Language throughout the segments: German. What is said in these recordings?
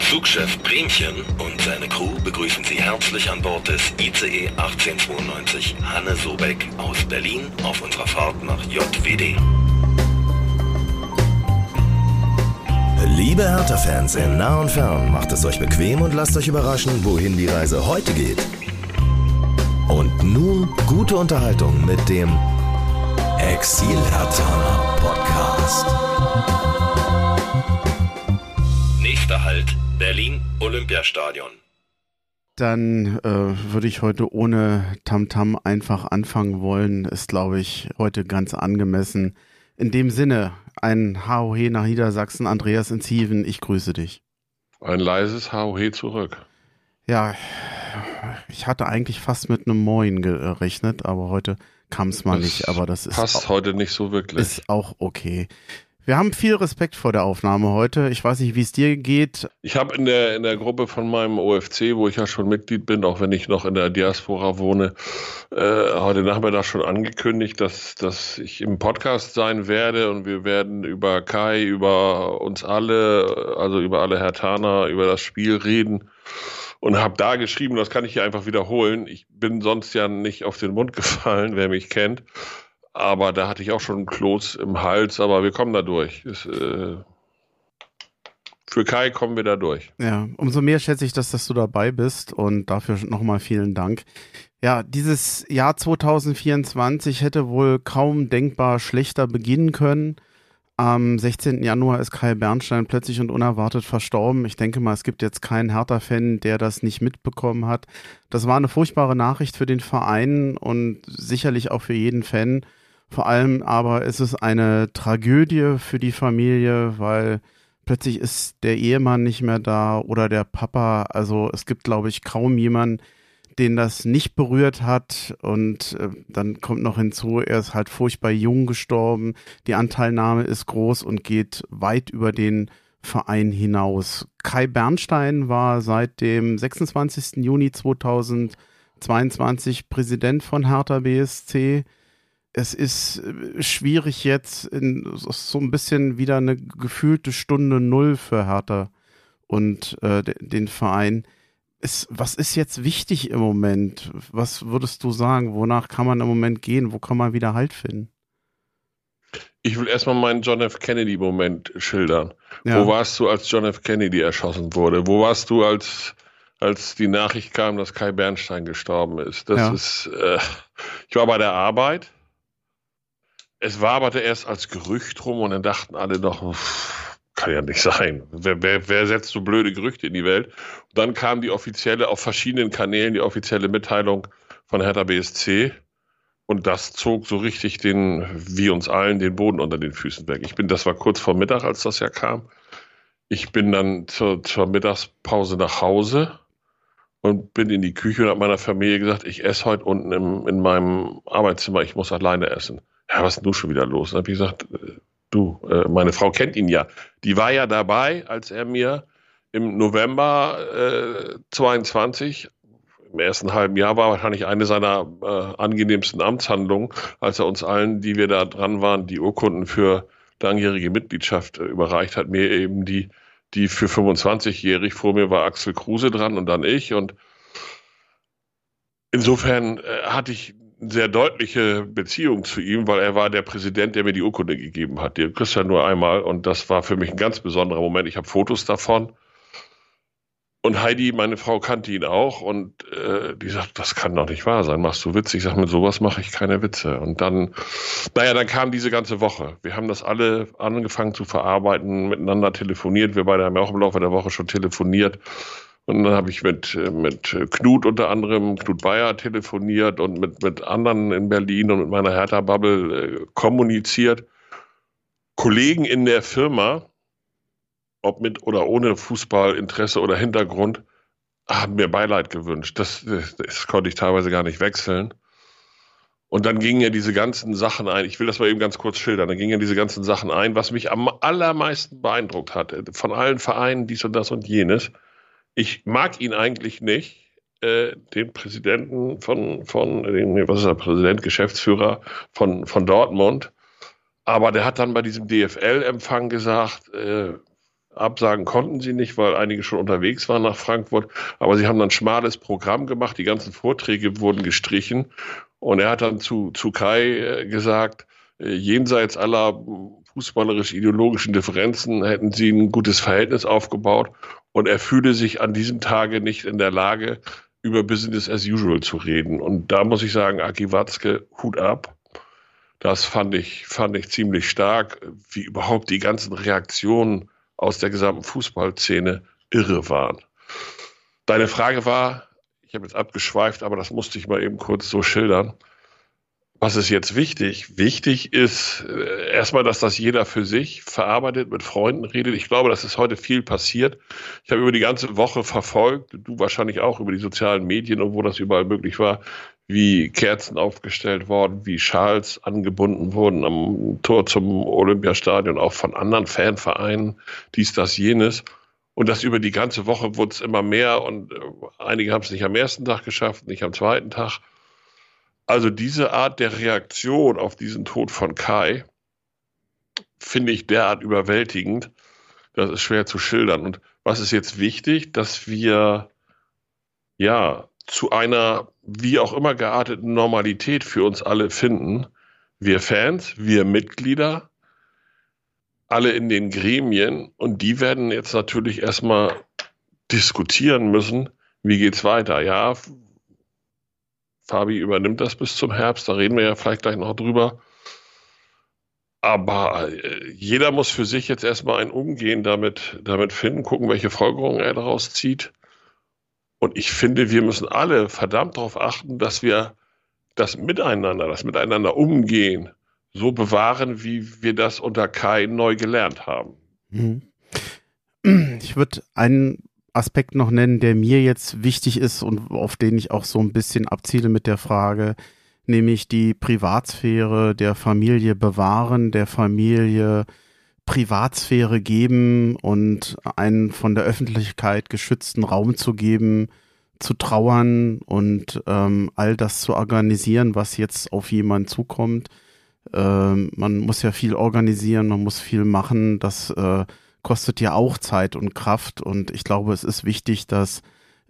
Flugchef Bremchen und seine Crew begrüßen Sie herzlich an Bord des ICE 1892 Hanne Sobeck aus Berlin auf unserer Fahrt nach JWD. Liebe Hertha-Fans in nah und fern, macht es euch bequem und lasst euch überraschen, wohin die Reise heute geht. Und nun gute Unterhaltung mit dem Exil-Herthaner Podcast. Nächster Halt, Berlin Olympiastadion. Dann würde ich heute ohne Tamtam einfach anfangen wollen. Ist, glaube ich, heute ganz angemessen. In dem Sinne, ein HOH nach Niedersachsen. Andreas in Zieven, ich grüße dich. Ein leises HOH zurück. Ja, ich hatte eigentlich fast mit einem Moin gerechnet, aber heute kam es mal nicht. Aber das ist passt auch, heute nicht so wirklich. Ist auch okay. Wir haben viel Respekt vor der Aufnahme heute. Ich weiß nicht, wie es dir geht. Ich habe in der Gruppe von meinem OFC, wo ich ja schon Mitglied bin, auch wenn ich noch in der Diaspora wohne, heute Nachmittag schon angekündigt, dass ich im Podcast sein werde und wir werden über Kai, über uns alle, also über alle Herthaner, über das Spiel reden. Und habe da geschrieben, das kann ich hier einfach wiederholen. Ich bin sonst ja nicht auf den Mund gefallen, wer mich kennt. Aber da hatte ich auch schon einen Kloß im Hals, aber wir kommen da durch. Für Kai kommen wir da durch. Ja, umso mehr schätze ich, dass du dabei bist und dafür nochmal vielen Dank. Ja, dieses Jahr 2024 hätte wohl kaum denkbar schlechter beginnen können. Am 16. Januar ist Kai Bernstein plötzlich und unerwartet verstorben. Ich denke mal, es gibt jetzt keinen Hertha-Fan, der das nicht mitbekommen hat. Das war eine furchtbare Nachricht für den Verein und sicherlich auch für jeden Fan. Vor allem aber ist es eine Tragödie für die Familie, weil plötzlich ist der Ehemann nicht mehr da oder der Papa. Also es gibt, glaube ich, kaum jemanden, den das nicht berührt hat. Und dann kommt noch hinzu, er ist halt furchtbar jung gestorben. Die Anteilnahme ist groß und geht weit über den Verein hinaus. Kai Bernstein war seit dem 26. Juni 2022 Präsident von Hertha BSC. Es ist schwierig jetzt, so ein bisschen wieder eine gefühlte Stunde Null für Hertha und den Verein. Was ist jetzt wichtig im Moment? Was würdest du sagen? Wonach kann man im Moment gehen? Wo kann man wieder Halt finden? Ich will erstmal meinen John F. Kennedy-Moment schildern. Ja. Wo warst du, als John F. Kennedy erschossen wurde? Wo warst du, als die Nachricht kam, dass Kai Bernstein gestorben ist? Ich war bei der Arbeit. Es waberte erst als Gerücht rum und dann dachten alle noch, kann ja nicht sein. Wer setzt so blöde Gerüchte in die Welt? Und dann kam die offizielle, auf verschiedenen Kanälen, die offizielle Mitteilung von Hertha BSC. Und das zog so richtig wie uns allen, den Boden unter den Füßen weg. Das war kurz vor Mittag, als das ja kam. Ich bin dann zur Mittagspause nach Hause und bin in die Küche und habe meiner Familie gesagt, ich esse heute unten in meinem Arbeitszimmer, ich muss alleine essen. Ja, was ist denn du schon wieder los? Dann habe ich gesagt, meine Frau kennt ihn ja. Die war ja dabei, als er mir im November 22, im ersten halben Jahr, war wahrscheinlich eine seiner angenehmsten Amtshandlungen, als er uns allen, die wir da dran waren, die Urkunden für langjährige Mitgliedschaft überreicht hat, mir eben die für 25-jährig, vor mir war Axel Kruse dran und dann ich. Und insofern hatte ich eine sehr deutliche Beziehung zu ihm, weil er war der Präsident, der mir die Urkunde gegeben hat. Die kriegst du ja nur einmal und das war für mich ein ganz besonderer Moment. Ich habe Fotos davon und Heidi, meine Frau, kannte ihn auch und die sagt, das kann doch nicht wahr sein, machst du Witze? Ich sage, mit sowas mache ich keine Witze. Und dann kam diese ganze Woche. Wir haben das alle angefangen zu verarbeiten, miteinander telefoniert. Wir beide haben ja auch im Laufe der Woche schon telefoniert. Und dann habe ich mit Knut unter anderem, Knut Bayer, telefoniert und mit anderen in Berlin und mit meiner Hertha-Bubble kommuniziert. Kollegen in der Firma, ob mit oder ohne Fußballinteresse oder Hintergrund, haben mir Beileid gewünscht. Das konnte ich teilweise gar nicht wechseln. Und dann gingen ja diese ganzen Sachen ein. Ich will das mal eben ganz kurz schildern. Dann gingen ja diese ganzen Sachen ein, was mich am allermeisten beeindruckt hat. Von allen Vereinen, dies und das und jenes. Ich mag ihn eigentlich nicht, den Präsidenten Geschäftsführer von Dortmund. Aber der hat dann bei diesem DFL-Empfang gesagt, Absagen konnten sie nicht, weil einige schon unterwegs waren nach Frankfurt. Aber sie haben dann ein schmales Programm gemacht. Die ganzen Vorträge wurden gestrichen. Und er hat dann zu Kai gesagt, jenseits aller fußballerisch-ideologischen Differenzen hätten sie ein gutes Verhältnis aufgebaut. Und er fühle sich an diesem Tage nicht in der Lage, über Business as usual zu reden. Und da muss ich sagen, Aki Watzke, Hut ab. Das fand ich ziemlich stark, wie überhaupt die ganzen Reaktionen aus der gesamten Fußballszene irre waren. Deine Frage war, ich habe jetzt abgeschweift, aber das musste ich mal eben kurz so schildern. Was ist jetzt wichtig? Wichtig ist erstmal, dass das jeder für sich verarbeitet, mit Freunden redet. Ich glaube, dass heute viel passiert. Ich habe über die ganze Woche verfolgt, du wahrscheinlich auch über die sozialen Medien und wo das überall möglich war, wie Kerzen aufgestellt wurden, wie Schals angebunden wurden am Tor zum Olympiastadion, auch von anderen Fanvereinen, dies, das, jenes. Und das über die ganze Woche wurde es immer mehr und einige haben es nicht am ersten Tag geschafft, nicht am zweiten Tag. Also diese Art der Reaktion auf diesen Tod von Kai finde ich derart überwältigend, das ist schwer zu schildern. Und was ist jetzt wichtig, dass wir zu einer wie auch immer gearteten Normalität für uns alle finden. Wir Fans, wir Mitglieder, alle in den Gremien und die werden jetzt natürlich erstmal diskutieren müssen, wie geht's weiter. Ja, Fabi übernimmt das bis zum Herbst, da reden wir ja vielleicht gleich noch drüber. Aber jeder muss für sich jetzt erstmal ein Umgehen damit finden, gucken, welche Folgerungen er daraus zieht. Und ich finde, wir müssen alle verdammt darauf achten, dass wir das Miteinander umgehen, so bewahren, wie wir das unter Kai neu gelernt haben. Ich würde einen Aspekt noch nennen, der mir jetzt wichtig ist und auf den ich auch so ein bisschen abziele mit der Frage, nämlich die Privatsphäre der Familie bewahren, der Familie Privatsphäre geben und einen von der Öffentlichkeit geschützten Raum zu geben, zu trauern und all das zu organisieren, was jetzt auf jemanden zukommt. Man muss ja viel organisieren, man muss viel machen, das kostet ja auch Zeit und Kraft und ich glaube, es ist wichtig, dass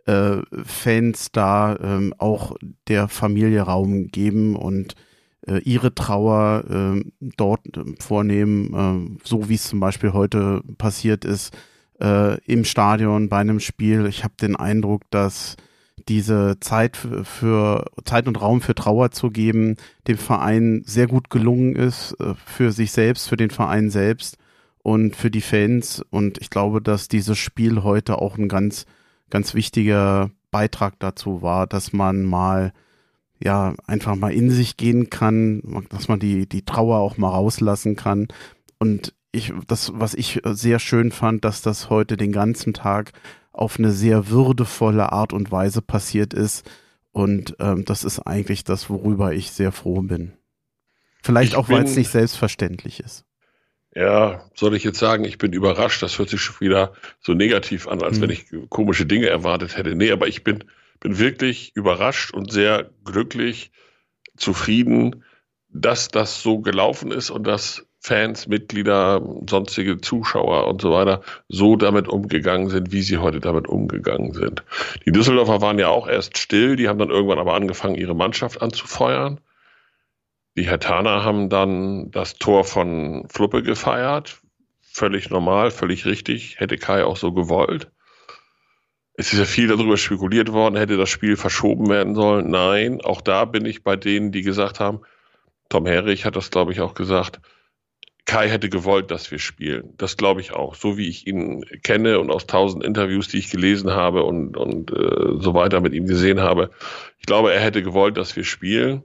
Fans da auch der Familie Raum geben und ihre Trauer dort vornehmen, so wie es zum Beispiel heute passiert ist im Stadion bei einem Spiel. Ich habe den Eindruck, dass diese Zeit und Raum für Trauer zu geben, dem Verein sehr gut gelungen ist, für sich selbst, für den Verein selbst und für die Fans. Und ich glaube, dass dieses Spiel heute auch ein ganz, ganz wichtiger Beitrag dazu war, dass man mal einfach mal in sich gehen kann, dass man die Trauer auch mal rauslassen kann. Und was ich sehr schön fand, dass das heute den ganzen Tag auf eine sehr würdevolle Art und Weise passiert ist. Und das ist eigentlich das, worüber ich sehr froh bin. Vielleicht auch, weil es nicht selbstverständlich ist. Ja, soll ich jetzt sagen, ich bin überrascht, das hört sich schon wieder so negativ an, als wenn ich komische Dinge erwartet hätte. Nee, aber ich bin wirklich überrascht und sehr glücklich, zufrieden, dass das so gelaufen ist und dass Fans, Mitglieder, sonstige Zuschauer und so weiter so damit umgegangen sind, wie sie heute damit umgegangen sind. Die Düsseldorfer waren ja auch erst still, die haben dann irgendwann aber angefangen, ihre Mannschaft anzufeuern. Die Herthaner haben dann das Tor von Fluppe gefeiert. Völlig normal, völlig richtig, hätte Kai auch so gewollt. Es ist ja viel darüber spekuliert worden, hätte das Spiel verschoben werden sollen. Nein, auch da bin ich bei denen, die gesagt haben, Tom Herrich hat das, glaube ich, auch gesagt, Kai hätte gewollt, dass wir spielen. Das glaube ich auch. So wie ich ihn kenne und aus 1000 Interviews, die ich gelesen habe und so weiter mit ihm gesehen habe. Ich glaube, er hätte gewollt, dass wir spielen.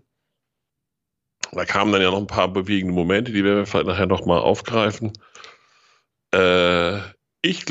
Da kamen dann ja noch ein paar bewegende Momente, die werden wir vielleicht nachher noch mal aufgreifen. Ich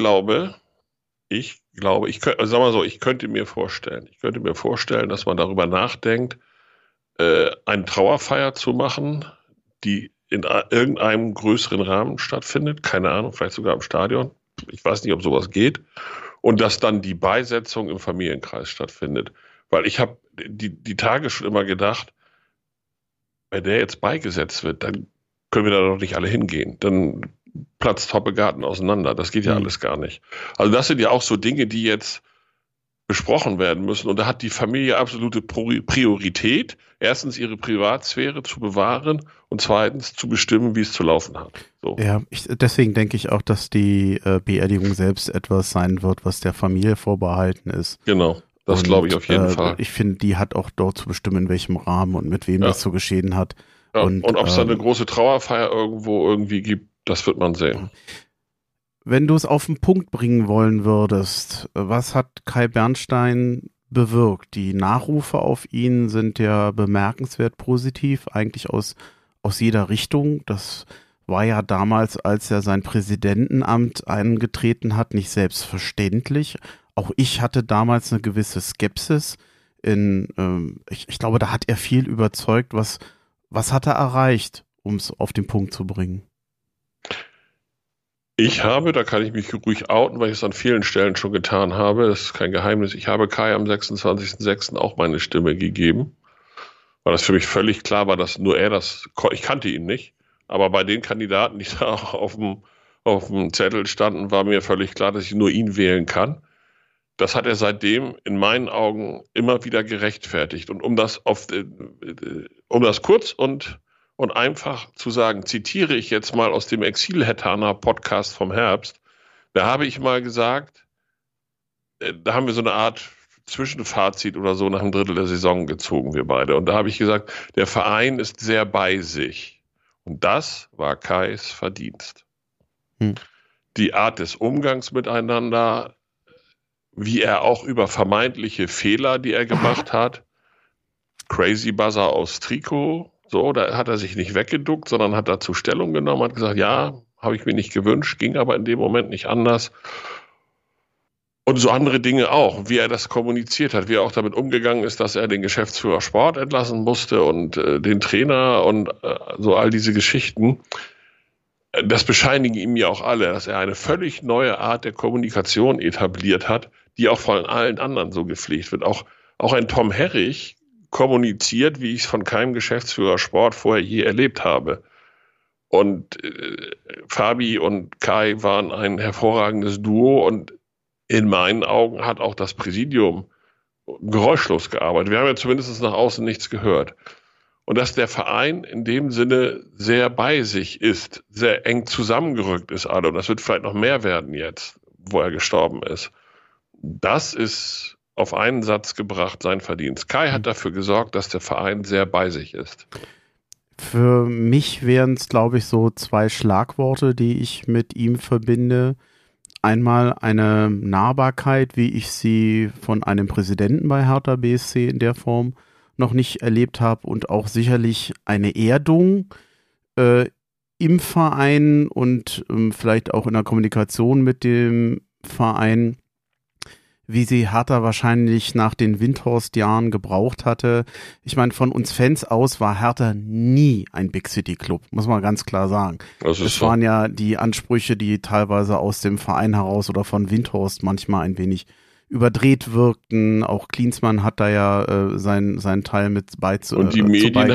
könnte mir vorstellen, dass man darüber nachdenkt, eine Trauerfeier zu machen, die in irgendeinem größeren Rahmen stattfindet. Keine Ahnung, vielleicht sogar im Stadion. Ich weiß nicht, ob sowas geht. Und dass dann die Beisetzung im Familienkreis stattfindet. Weil ich habe die Tage schon immer gedacht, wenn der jetzt beigesetzt wird, dann können wir da doch nicht alle hingehen. Dann platzt Hoppegarten auseinander. Das geht ja alles gar nicht. Also das sind ja auch so Dinge, die jetzt besprochen werden müssen. Und da hat die Familie absolute Priorität, erstens ihre Privatsphäre zu bewahren und zweitens zu bestimmen, wie es zu laufen hat. So. Ja, deswegen denke ich auch, dass die Beerdigung selbst etwas sein wird, was der Familie vorbehalten ist. Genau, das glaube ich auf jeden Fall. Ich finde, die hat auch dort zu bestimmen, in welchem Rahmen und mit wem das so geschehen hat. Ja, und ob es da eine große Trauerfeier irgendwo irgendwie gibt, das wird man sehen. Wenn du es auf den Punkt bringen wollen würdest, was hat Kai Bernstein bewirkt? Die Nachrufe auf ihn sind ja bemerkenswert positiv, eigentlich aus jeder Richtung. Das war ja damals, als er sein Präsidentenamt angetreten hat, nicht selbstverständlich. Auch ich hatte damals eine gewisse Skepsis. Ich glaube, da hat er viel überzeugt. Was hat er erreicht, um es auf den Punkt zu bringen? Ich habe, da kann ich mich ruhig outen, weil ich es an vielen Stellen schon getan habe, das ist kein Geheimnis, ich habe Kai am 26.06. auch meine Stimme gegeben, weil das für mich völlig klar war, dass nur er ich kannte ihn nicht, aber bei den Kandidaten, die da auf dem Zettel standen, war mir völlig klar, dass ich nur ihn wählen kann. Das hat er seitdem in meinen Augen immer wieder gerechtfertigt. Und um das kurz und einfach zu sagen, zitiere ich jetzt mal aus dem Exil-Hetaner-Podcast vom Herbst, da habe ich mal gesagt, da haben wir so eine Art Zwischenfazit oder so nach einem Drittel der Saison gezogen, wir beide. Und da habe ich gesagt, der Verein ist sehr bei sich. Und das war Kais Verdienst. Die Art des Umgangs miteinander, wie er auch über vermeintliche Fehler, die er gemacht hat, Crazy Buzzer aus Trikot, so, da hat er sich nicht weggeduckt, sondern hat dazu Stellung genommen, hat gesagt, ja, habe ich mir nicht gewünscht, ging aber in dem Moment nicht anders. Und so andere Dinge auch, wie er das kommuniziert hat, wie er auch damit umgegangen ist, dass er den Geschäftsführer Sport entlassen musste und den Trainer und so all diese Geschichten. Das bescheinigen ihm ja auch alle, dass er eine völlig neue Art der Kommunikation etabliert hat, die auch von allen anderen so gepflegt wird. Auch ein Tom Herrich kommuniziert, wie ich es von keinem Geschäftsführer Sport vorher je erlebt habe. Und Fabi und Kai waren ein hervorragendes Duo und in meinen Augen hat auch das Präsidium geräuschlos gearbeitet. Wir haben ja zumindest nach außen nichts gehört. Und dass der Verein in dem Sinne sehr bei sich ist, sehr eng zusammengerückt ist alle, und das wird vielleicht noch mehr werden jetzt, wo er gestorben ist. Das ist auf einen Satz gebracht sein Verdienst. Kai hat dafür gesorgt, dass der Verein sehr bei sich ist. Für mich wären es, glaube ich, so 2 Schlagworte, die ich mit ihm verbinde. Einmal eine Nahbarkeit, wie ich sie von einem Präsidenten bei Hertha BSC in der Form noch nicht erlebt habe, und auch sicherlich eine Erdung im Verein und vielleicht auch in der Kommunikation mit dem Verein, wie sie Hertha wahrscheinlich nach den Windhorst-Jahren gebraucht hatte. Ich meine, von uns Fans aus war Hertha nie ein Big City Club, muss man ganz klar sagen. Das waren ja die Ansprüche, die teilweise aus dem Verein heraus oder von Windhorst manchmal ein wenig überdreht wirkten. Auch Klinsmann hat da ja seinen Teil mit beigetragen. Und die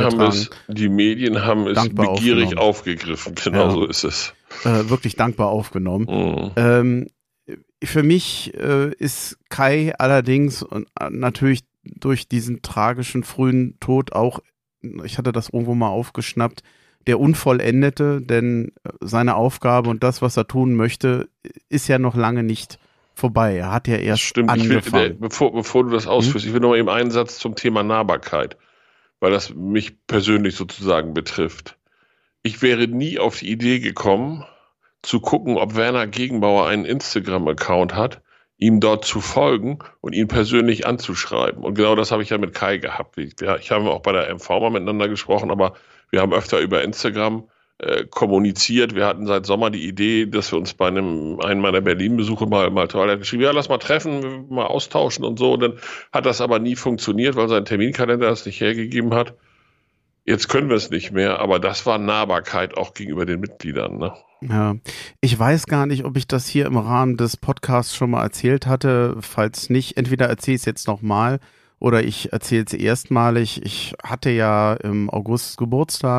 Medien haben es begierig aufgegriffen. Genau, so ist es. Wirklich dankbar aufgenommen. Für mich ist Kai allerdings natürlich durch diesen tragischen frühen Tod auch, ich hatte das irgendwo mal aufgeschnappt, der Unvollendete, denn seine Aufgabe und das, was er tun möchte, ist ja noch lange nicht vorbei. Er hat ja erst angefangen. Bevor du das ausführst, ich will noch mal eben einen Satz zum Thema Nahbarkeit, weil das mich persönlich sozusagen betrifft. Ich wäre nie auf die Idee gekommen, zu gucken, ob Werner Gegenbauer einen Instagram-Account hat, ihm dort zu folgen und ihn persönlich anzuschreiben. Und genau das habe ich ja mit Kai gehabt. Ich habe auch bei der MV mal miteinander gesprochen, aber wir haben öfter über Instagram kommuniziert. Wir hatten seit Sommer die Idee, dass wir uns bei einem meiner Berlin-Besuche mal toll geschrieben, ja, lass mal treffen, mal austauschen und so. Und dann hat das aber nie funktioniert, weil sein Terminkalender das nicht hergegeben hat. Jetzt können wir es nicht mehr, aber das war Nahbarkeit auch gegenüber den Mitgliedern, ne? Ja, ich weiß gar nicht, ob ich das hier im Rahmen des Podcasts schon mal erzählt hatte. Falls nicht, entweder erzähle ich es jetzt nochmal oder ich erzähle es erstmalig. Ich hatte ja im August Geburtstag,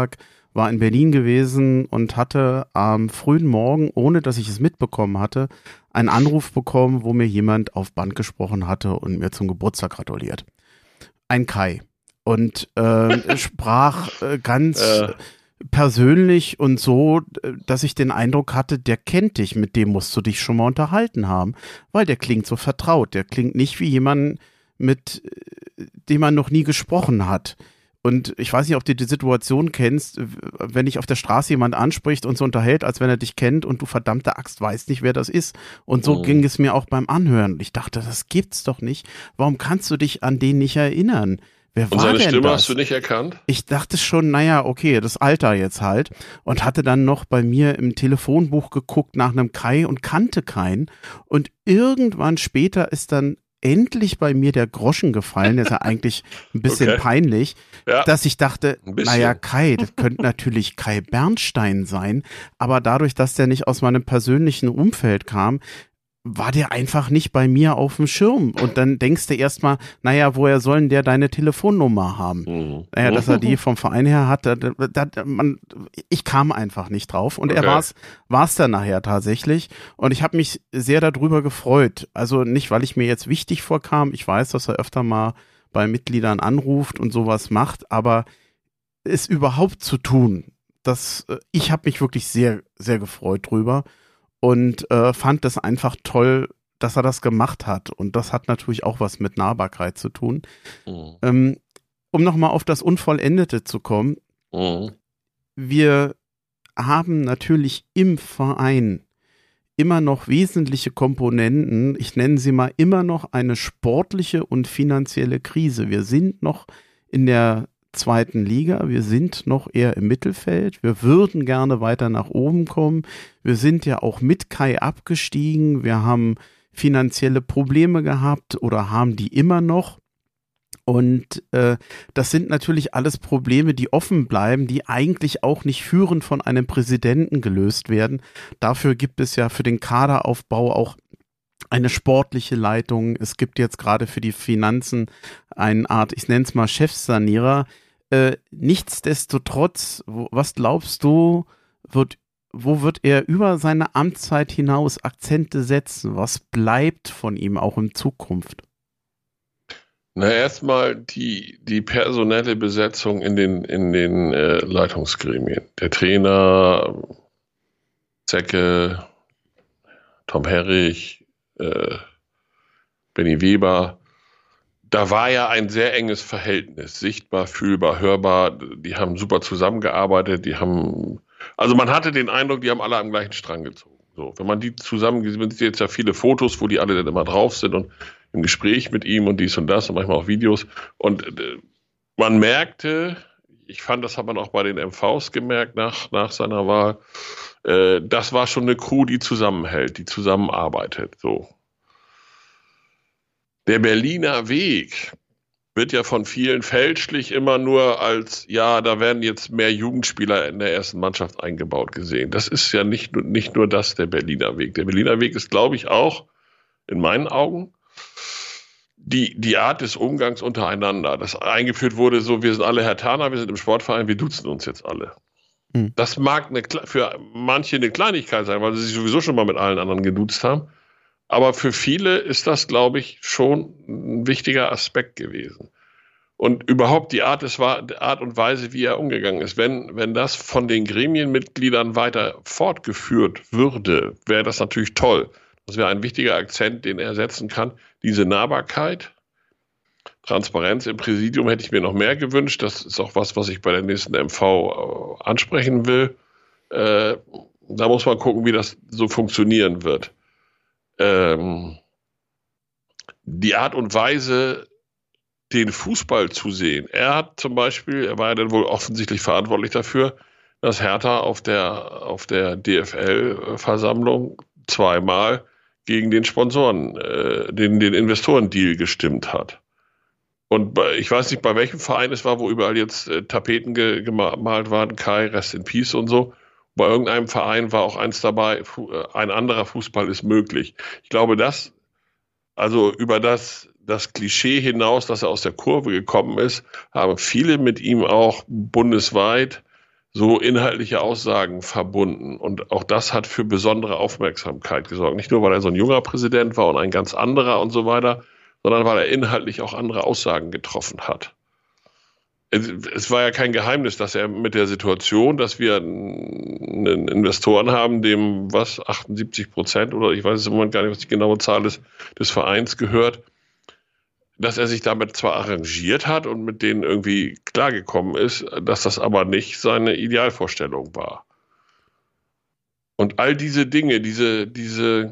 war in Berlin gewesen und hatte am frühen Morgen, ohne dass ich es mitbekommen hatte, einen Anruf bekommen, wo mir jemand auf Band gesprochen hatte und mir zum Geburtstag gratuliert. Ein Kai. Und sprach ganz persönlich und so, dass ich den Eindruck hatte, der kennt dich, mit dem musst du dich schon mal unterhalten haben, weil der klingt so vertraut. Der klingt nicht wie jemand, mit dem man noch nie gesprochen hat. Und ich weiß nicht, ob du die Situation kennst, wenn dich auf der Straße jemand anspricht und so unterhält, als wenn er dich kennt und du verdammte Axt weißt nicht, wer das ist. Und so ging es mir auch beim Anhören. Und ich dachte, das gibt's doch nicht. Warum kannst du dich an den nicht erinnern? Wer war seine denn Stimme das? hast du nicht erkannt? Ich dachte schon, naja, okay, das Alter jetzt halt. Und hatte dann noch bei mir im Telefonbuch geguckt nach einem Kai und kannte keinen. Und irgendwann später ist dann endlich bei mir der Groschen gefallen, das ist ja eigentlich ein bisschen peinlich, dass ich dachte, naja, Kai, das könnte natürlich Kai Bernstein sein, aber dadurch, dass der nicht aus meinem persönlichen Umfeld kam, war der einfach nicht bei mir auf dem Schirm. Und dann denkst du erstmal, naja, woher soll denn der deine Telefonnummer haben? Naja, dass er die vom Verein her hat, ich kam einfach nicht drauf. Und er war's dann nachher tatsächlich. Und ich habe mich sehr darüber gefreut. Also nicht, weil ich mir jetzt wichtig vorkam. Ich weiß, dass er öfter mal bei Mitgliedern anruft und sowas macht. Aber es überhaupt zu tun, ich habe mich wirklich sehr, sehr gefreut drüber. Und fand das einfach toll, dass er das gemacht hat. Und das hat natürlich auch was mit Nahbarkeit zu tun. Um nochmal auf das Unvollendete zu kommen. Wir haben natürlich im Verein immer noch wesentliche Komponenten. Ich nenne sie mal immer noch eine sportliche und finanzielle Krise. Wir sind noch in der zweiten Liga. Wir sind noch eher im Mittelfeld. Wir würden gerne weiter nach oben kommen. Wir sind ja auch mit Kai abgestiegen. Wir haben finanzielle Probleme gehabt oder haben die immer noch. Und das sind natürlich alles Probleme, die offen bleiben, die eigentlich auch nicht führend von einem Präsidenten gelöst werden. Dafür gibt es ja für den Kaderaufbau auch eine sportliche Leitung. Es gibt jetzt gerade für die Finanzen eine Art, ich nenne es mal Chefsanierer. Nichtsdestotrotz, was glaubst du, wo wird er über seine Amtszeit hinaus Akzente setzen? Was bleibt von ihm auch in Zukunft? Na, erstmal die personelle Besetzung in den Leitungsgremien. Der Trainer, Zecke, Tom Herrich, Benny Weber, da war ja ein sehr enges Verhältnis, sichtbar, fühlbar, hörbar. Die haben super zusammengearbeitet, also man hatte den Eindruck, die haben alle am gleichen Strang gezogen. So, wenn man die zusammen, man sieht jetzt ja viele Fotos, wo die alle dann immer drauf sind und im Gespräch mit ihm und dies und das und manchmal auch Videos. Und man merkte, ich fand, das hat man auch bei den MVs gemerkt nach seiner Wahl, das war schon eine Crew, die zusammenhält, die zusammenarbeitet. So. Der Berliner Weg wird ja von vielen fälschlich immer nur als, ja, da werden jetzt mehr Jugendspieler in der ersten Mannschaft eingebaut gesehen. Das ist ja nicht nur das, der Berliner Weg. Der Berliner Weg ist, glaube ich, auch in meinen Augen die Art des Umgangs untereinander. Das eingeführt wurde so, wir sind alle Herr Thaner, wir sind im Sportverein, wir duzen uns jetzt alle. Das mag für manche eine Kleinigkeit sein, weil sie sich sowieso schon mal mit allen anderen geduzt haben. Aber für viele ist das, glaube ich, schon ein wichtiger Aspekt gewesen. Und überhaupt die Art und Weise, wie er umgegangen ist. Wenn das von den Gremienmitgliedern weiter fortgeführt würde, wäre das natürlich toll. Das wäre ein wichtiger Akzent, den er setzen kann. Diese Nahbarkeit, Transparenz im Präsidium hätte ich mir noch mehr gewünscht. Das ist auch was ich bei der nächsten MV ansprechen will. Da muss man gucken, wie das so funktionieren wird. Die Art und Weise, den Fußball zu sehen. Er war ja dann wohl offensichtlich verantwortlich dafür, dass Hertha auf der DFL-Versammlung zweimal gegen den Sponsoren, den Investorendeal gestimmt hat. Und ich weiß nicht, bei welchem Verein es war, wo überall jetzt Tapeten gemalt waren, Kai, Rest in Peace und so. Bei irgendeinem Verein war auch eins dabei, ein anderer Fußball ist möglich. Ich glaube, über das Klischee hinaus, dass er aus der Kurve gekommen ist, haben viele mit ihm auch bundesweit so inhaltliche Aussagen verbunden. Und auch das hat für besondere Aufmerksamkeit gesorgt. Nicht nur, weil er so ein junger Präsident war und ein ganz anderer und so weiter, sondern weil er inhaltlich auch andere Aussagen getroffen hat. Es war ja kein Geheimnis, dass er mit der Situation, dass wir einen Investoren haben, dem 78% oder ich weiß im Moment gar nicht, was die genaue Zahl ist, des Vereins gehört, dass er sich damit zwar arrangiert hat und mit denen irgendwie klargekommen ist, dass das aber nicht seine Idealvorstellung war. Und all diese Dinge, dieser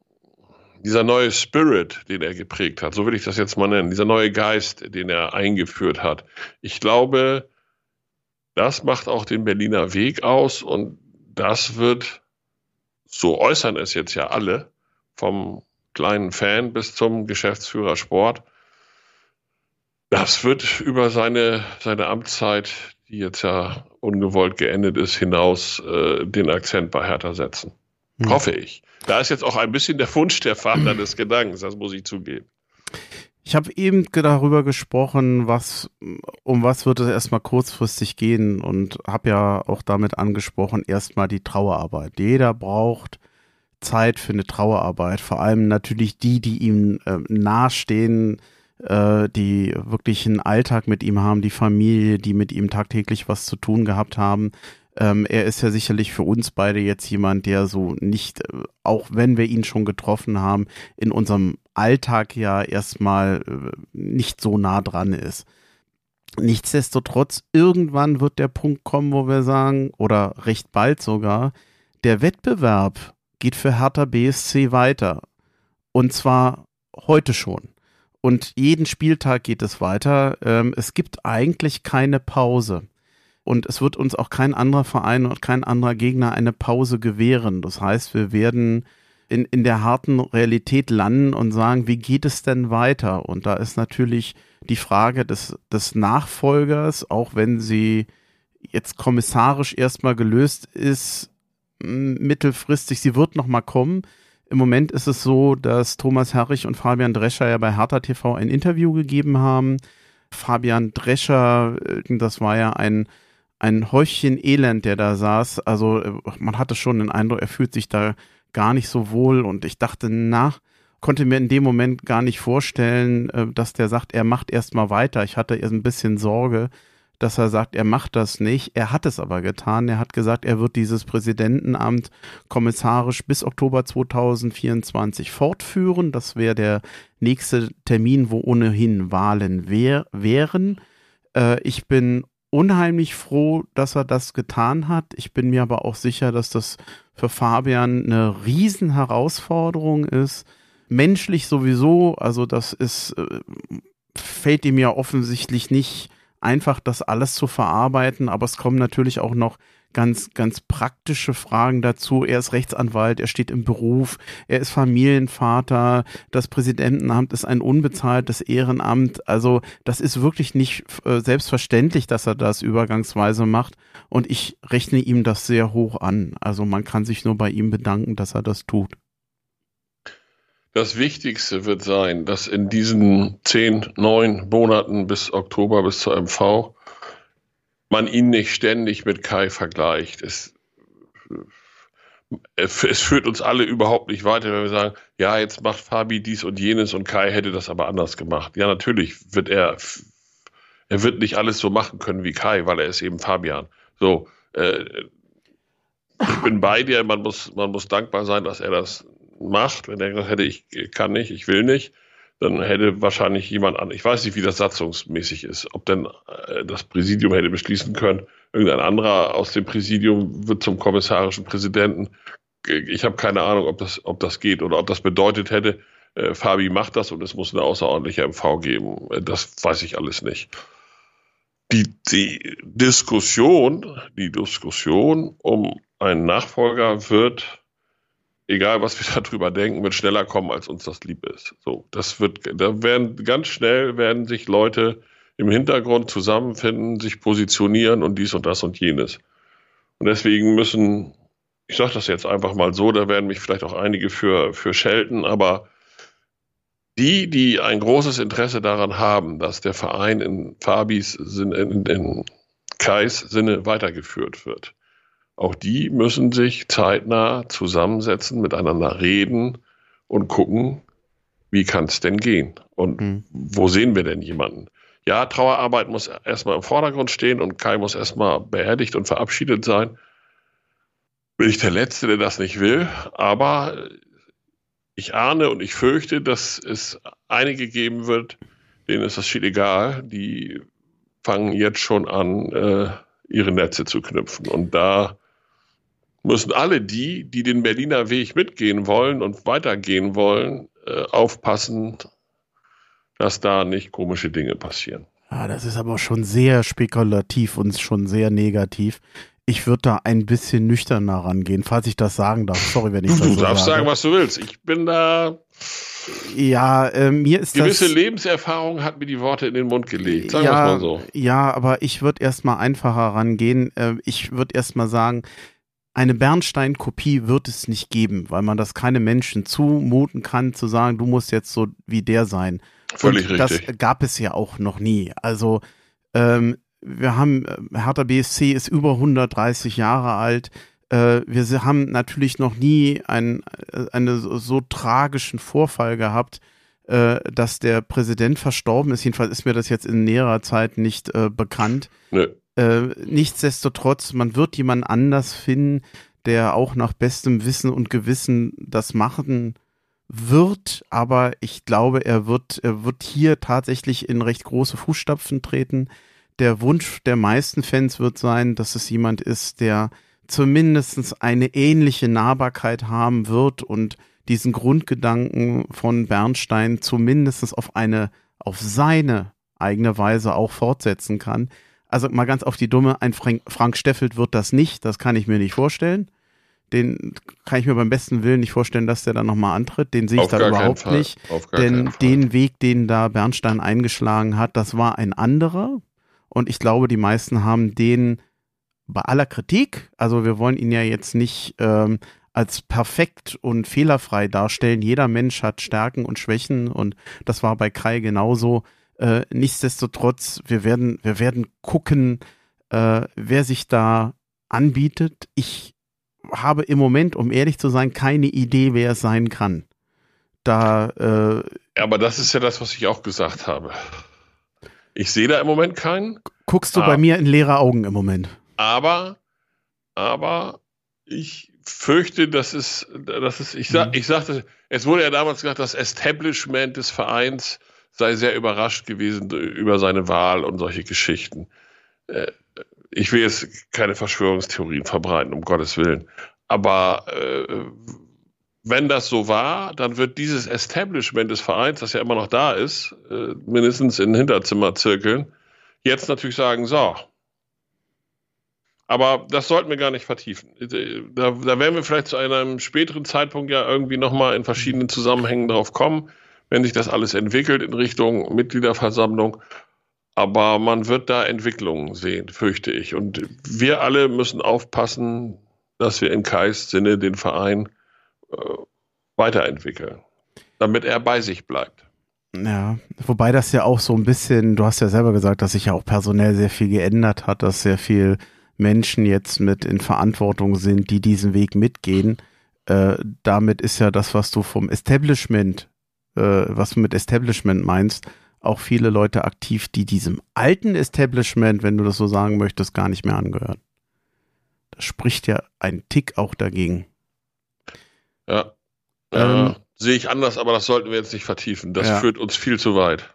neue Spirit, den er geprägt hat, so will ich das jetzt mal nennen, dieser neue Geist, den er eingeführt hat, ich glaube, das macht auch den Berliner Weg aus und das wird, so äußern es jetzt ja alle, vom kleinen Fan bis zum Geschäftsführer Sport, das wird über seine Amtszeit, die jetzt ja ungewollt geendet ist, hinaus den Akzent bei Hertha setzen. Hoffe ich. Da ist jetzt auch ein bisschen der Wunsch der Vater des Gedankens, das muss ich zugeben. Ich habe eben darüber gesprochen, um was wird es erstmal kurzfristig gehen und habe ja auch damit angesprochen, erstmal die Trauerarbeit. Jeder braucht Zeit für eine Trauerarbeit, vor allem natürlich die ihm nahestehen, die wirklich einen Alltag mit ihm haben, die Familie, die mit ihm tagtäglich was zu tun gehabt haben. Er ist ja sicherlich für uns beide jetzt jemand, der so nicht, auch wenn wir ihn schon getroffen haben, in unserem Alltag ja erstmal nicht so nah dran ist. Nichtsdestotrotz, irgendwann wird der Punkt kommen, wo wir sagen, oder recht bald sogar, der Wettbewerb geht für Hertha BSC weiter. Und zwar heute schon. Und jeden Spieltag geht es weiter. Es gibt eigentlich keine Pause. Und es wird uns auch kein anderer Verein und kein anderer Gegner eine Pause gewähren. Das heißt, wir werden in der harten Realität landen und sagen, wie geht es denn weiter? Und da ist natürlich die Frage des Nachfolgers, auch wenn sie jetzt kommissarisch erstmal gelöst ist, mittelfristig, sie wird nochmal kommen. Im Moment ist es so, dass Thomas Herrich und Fabian Drescher ja bei Hertha TV ein Interview gegeben haben. Fabian Drescher, das war ja ein Häufchen Elend, der da saß. Also man hatte schon den Eindruck, er fühlt sich da gar nicht so wohl. Und ich dachte, konnte mir in dem Moment gar nicht vorstellen, dass der sagt, er macht erstmal weiter. Ich hatte erst ein bisschen Sorge, dass er sagt, er macht das nicht. Er hat es aber getan. Er hat gesagt, er wird dieses Präsidentenamt kommissarisch bis Oktober 2024 fortführen. Das wäre der nächste Termin, wo ohnehin Wahlen wären. Ich bin unheimlich froh, dass er das getan hat. Ich bin mir aber auch sicher, dass das für Fabian eine Riesenherausforderung ist. Menschlich sowieso, also das ist, fällt ihm ja offensichtlich nicht einfach, das alles zu verarbeiten, aber es kommen natürlich auch noch ganz, ganz praktische Fragen dazu. Er ist Rechtsanwalt, er steht im Beruf, er ist Familienvater, das Präsidentenamt ist ein unbezahltes Ehrenamt, also das ist wirklich nicht selbstverständlich, dass er das übergangsweise macht und ich rechne ihm das sehr hoch an. Also man kann sich nur bei ihm bedanken, dass er das tut. Das Wichtigste wird sein, dass in diesen 9 Monaten bis Oktober, bis zur MV, man ihn nicht ständig mit Kai vergleicht. Es führt uns alle überhaupt nicht weiter, wenn wir sagen, ja, jetzt macht Fabi dies und jenes und Kai hätte das aber anders gemacht. Ja, natürlich wird er wird nicht alles so machen können wie Kai, weil er ist eben Fabian. So, ich bin bei dir, man muss dankbar sein, dass er das macht. Wenn er gesagt hätte, ich kann nicht, ich will nicht, dann hätte wahrscheinlich jemand an, ich weiß nicht, wie das satzungsmäßig ist, ob denn das Präsidium hätte beschließen können, irgendein anderer aus dem Präsidium wird zum kommissarischen Präsidenten. Ich habe keine Ahnung, ob das geht oder ob das bedeutet hätte, Fabi macht das und es muss eine außerordentliche MV geben. Das weiß ich alles nicht. Die Diskussion um einen Nachfolger wird, egal was wir darüber denken, wird schneller kommen, als uns das lieb ist. So, ganz schnell werden sich Leute im Hintergrund zusammenfinden, sich positionieren und dies und das und jenes. Und deswegen ich sage das jetzt einfach mal so, da werden mich vielleicht auch einige für schelten, aber die ein großes Interesse daran haben, dass der Verein in Fabis Kais Sinne weitergeführt wird. Auch die müssen sich zeitnah zusammensetzen, miteinander reden und gucken, wie kann es denn gehen? Und wo sehen wir denn jemanden? Ja, Trauerarbeit muss erstmal im Vordergrund stehen und Kai muss erstmal beerdigt und verabschiedet sein. Bin ich der Letzte, der das nicht will, aber ich ahne und ich fürchte, dass es einige geben wird, denen ist das schied egal, die fangen jetzt schon an, ihre Netze zu knüpfen. Und da müssen alle die den Berliner Weg mitgehen wollen und weitergehen wollen, aufpassen, dass da nicht komische Dinge passieren. Ja, das ist aber schon sehr spekulativ und schon sehr negativ. Ich würde da ein bisschen nüchterner rangehen, falls ich das sagen darf. Sorry, wenn ich das so sage. Du darfst sagen, was du willst. Ich bin da... Ja, mir ist gewisse das... Lebenserfahrung hat mir die Worte in den Mund gelegt. Sagen wir es mal so. Ja, aber ich würde erstmal einfacher rangehen. Ich würde erstmal sagen, eine Bernstein-Kopie wird es nicht geben, weil man das keine Menschen zumuten kann, zu sagen, du musst jetzt so wie der sein. Völlig richtig. Das gab es ja auch noch nie. Also wir haben, Hertha BSC ist über 130 Jahre alt. Wir haben natürlich noch nie einen so tragischen Vorfall gehabt, dass der Präsident verstorben ist. Jedenfalls ist mir das jetzt in näherer Zeit nicht bekannt. Nö. Nichtsdestotrotz, man wird jemanden anders finden, der auch nach bestem Wissen und Gewissen das machen wird, aber ich glaube, er wird hier tatsächlich in recht große Fußstapfen treten. Der Wunsch der meisten Fans wird sein, dass es jemand ist, der zumindest eine ähnliche Nahbarkeit haben wird und diesen Grundgedanken von Bernstein zumindest auf seine eigene Weise auch fortsetzen kann. Also mal ganz auf die Dumme, ein Frank Steffelt wird das nicht, das kann ich mir nicht vorstellen. Den kann ich mir beim besten Willen nicht vorstellen, dass der da nochmal antritt. Den sehe ich da überhaupt nicht. Denn den Weg, den da Bernstein eingeschlagen hat, das war ein anderer. Und ich glaube, die meisten haben den bei aller Kritik, also wir wollen ihn ja jetzt nicht als perfekt und fehlerfrei darstellen. Jeder Mensch hat Stärken und Schwächen und das war bei Kai genauso. Nichtsdestotrotz, wir werden gucken, wer sich da anbietet. Ich habe im Moment, um ehrlich zu sein, keine Idee, wer es sein kann. Aber das ist ja das, was ich auch gesagt habe. Ich sehe da im Moment keinen. Guckst du bei mir in leere Augen im Moment. Aber ich fürchte, ich sagte, es wurde ja damals gesagt, das Establishment des Vereins sei sehr überrascht gewesen über seine Wahl und solche Geschichten. Ich will jetzt keine Verschwörungstheorien verbreiten, um Gottes Willen. Aber wenn das so war, dann wird dieses Establishment des Vereins, das ja immer noch da ist, mindestens in Hinterzimmerzirkeln, jetzt natürlich sagen, so. Aber das sollten wir gar nicht vertiefen. Da werden wir vielleicht zu einem späteren Zeitpunkt ja irgendwie nochmal in verschiedenen Zusammenhängen drauf kommen, wenn sich das alles entwickelt in Richtung Mitgliederversammlung. Aber man wird da Entwicklungen sehen, fürchte ich. Und wir alle müssen aufpassen, dass wir in Kais Sinne den Verein weiterentwickeln, damit er bei sich bleibt. Ja, wobei das ja auch so ein bisschen, du hast ja selber gesagt, dass sich ja auch personell sehr viel geändert hat, dass sehr viel Menschen jetzt mit in Verantwortung sind, die diesen Weg mitgehen. Damit ist ja das, was du vom Establishment, was du mit Establishment meinst, auch viele Leute aktiv, die diesem alten Establishment, wenn du das so sagen möchtest, gar nicht mehr angehören. Das spricht ja ein Tick auch dagegen. Ja, sehe ich anders, aber das sollten wir jetzt nicht vertiefen. Das führt uns viel zu weit.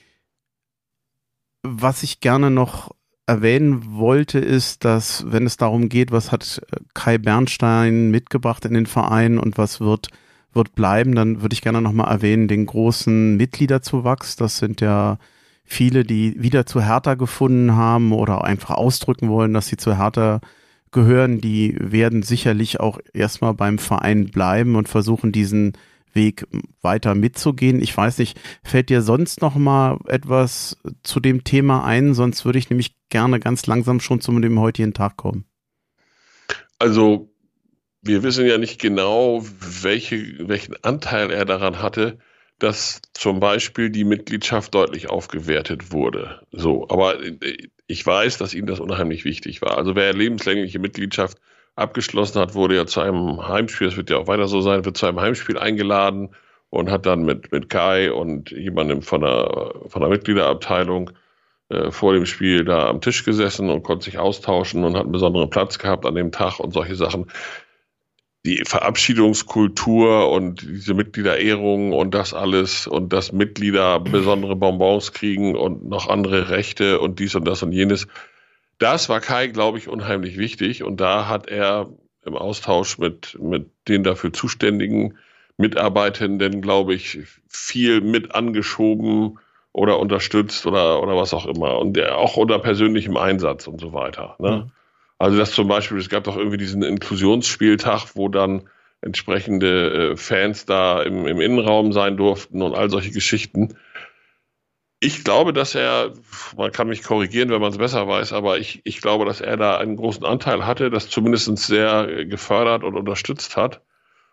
Was ich gerne noch erwähnen wollte, ist, dass, wenn es darum geht, was hat Kai Bernstein mitgebracht in den Verein und was wird bleiben, dann würde ich gerne nochmal erwähnen, den großen Mitgliederzuwachs. Das sind ja viele, die wieder zu Hertha gefunden haben oder einfach ausdrücken wollen, dass sie zu Hertha gehören. Die werden sicherlich auch erstmal beim Verein bleiben und versuchen, diesen Weg weiter mitzugehen. Ich weiß nicht, fällt dir sonst noch mal etwas zu dem Thema ein? Sonst würde ich nämlich gerne ganz langsam schon zu dem heutigen Tag kommen. Also wir wissen ja nicht genau, welchen Anteil er daran hatte, dass zum Beispiel die Mitgliedschaft deutlich aufgewertet wurde. So, aber ich weiß, dass ihm das unheimlich wichtig war. Also wer lebenslängliche Mitgliedschaft abgeschlossen hat, wurde ja zu einem Heimspiel, das wird ja auch weiter so sein, wird zu einem Heimspiel eingeladen und hat dann mit Kai und jemandem von der Mitgliederabteilung vor dem Spiel da am Tisch gesessen und konnte sich austauschen und hat einen besonderen Platz gehabt an dem Tag und solche Sachen. Die Verabschiedungskultur und diese Mitgliederehrung und das alles und dass Mitglieder besondere Bonbons kriegen und noch andere Rechte und dies und das und jenes. Das war Kai, glaube ich, unheimlich wichtig und da hat er im Austausch mit den dafür zuständigen Mitarbeitenden, glaube ich, viel mit angeschoben oder unterstützt oder was auch immer und auch unter persönlichem Einsatz und so weiter. Ne? Mhm. Also das zum Beispiel, es gab doch irgendwie diesen Inklusionsspieltag, wo dann entsprechende Fans da im Innenraum sein durften und all solche Geschichten. Ich glaube, dass man kann mich korrigieren, wenn man es besser weiß, aber ich glaube, dass er da einen großen Anteil hatte, das zumindest sehr gefördert und unterstützt hat.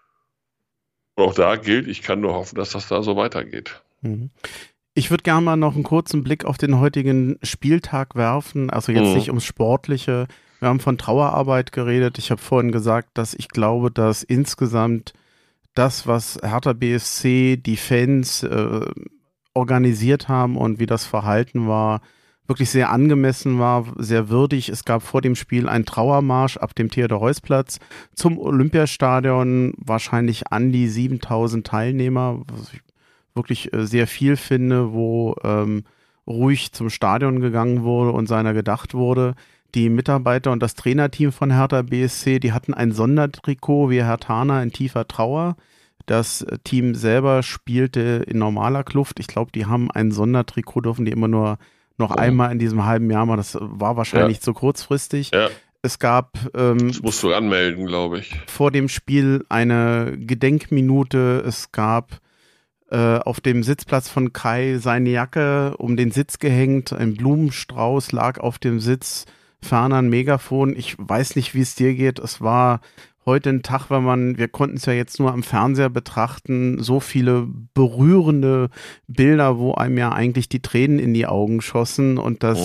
Und auch da gilt, ich kann nur hoffen, dass das da so weitergeht. Mhm. Ich würde gerne mal noch einen kurzen Blick auf den heutigen Spieltag werfen, also jetzt nicht ums Sportliche. Wir haben von Trauerarbeit geredet. Ich habe vorhin gesagt, dass ich glaube, dass insgesamt das, was Hertha BSC, die Fans organisiert haben und wie das Verhalten war, wirklich sehr angemessen war, sehr würdig. Es gab vor dem Spiel einen Trauermarsch ab dem Theodor-Heuss-Platz zum Olympiastadion, wahrscheinlich an die 7.000 Teilnehmer, was ich wirklich sehr viel finde, wo ruhig zum Stadion gegangen wurde und seiner gedacht wurde. Die Mitarbeiter und das Trainerteam von Hertha BSC, die hatten ein Sondertrikot wie Herthaner in tiefer Trauer. Das Team selber spielte in normaler Kluft. Ich glaube, die haben ein Sondertrikot, dürfen die immer nur noch einmal in diesem halben Jahr machen. Das war wahrscheinlich zu kurzfristig. Ja. Es gab das musst du anmelden, glaube ich. Vor dem Spiel eine Gedenkminute. Es gab auf dem Sitzplatz von Kai seine Jacke um den Sitz gehängt. Ein Blumenstrauß lag auf dem Sitz. Ferner ein Megafon. Ich weiß nicht, wie es dir geht. Es war heute ein Tag, wir konnten es ja jetzt nur am Fernseher betrachten, so viele berührende Bilder, wo einem ja eigentlich die Tränen in die Augen schossen und das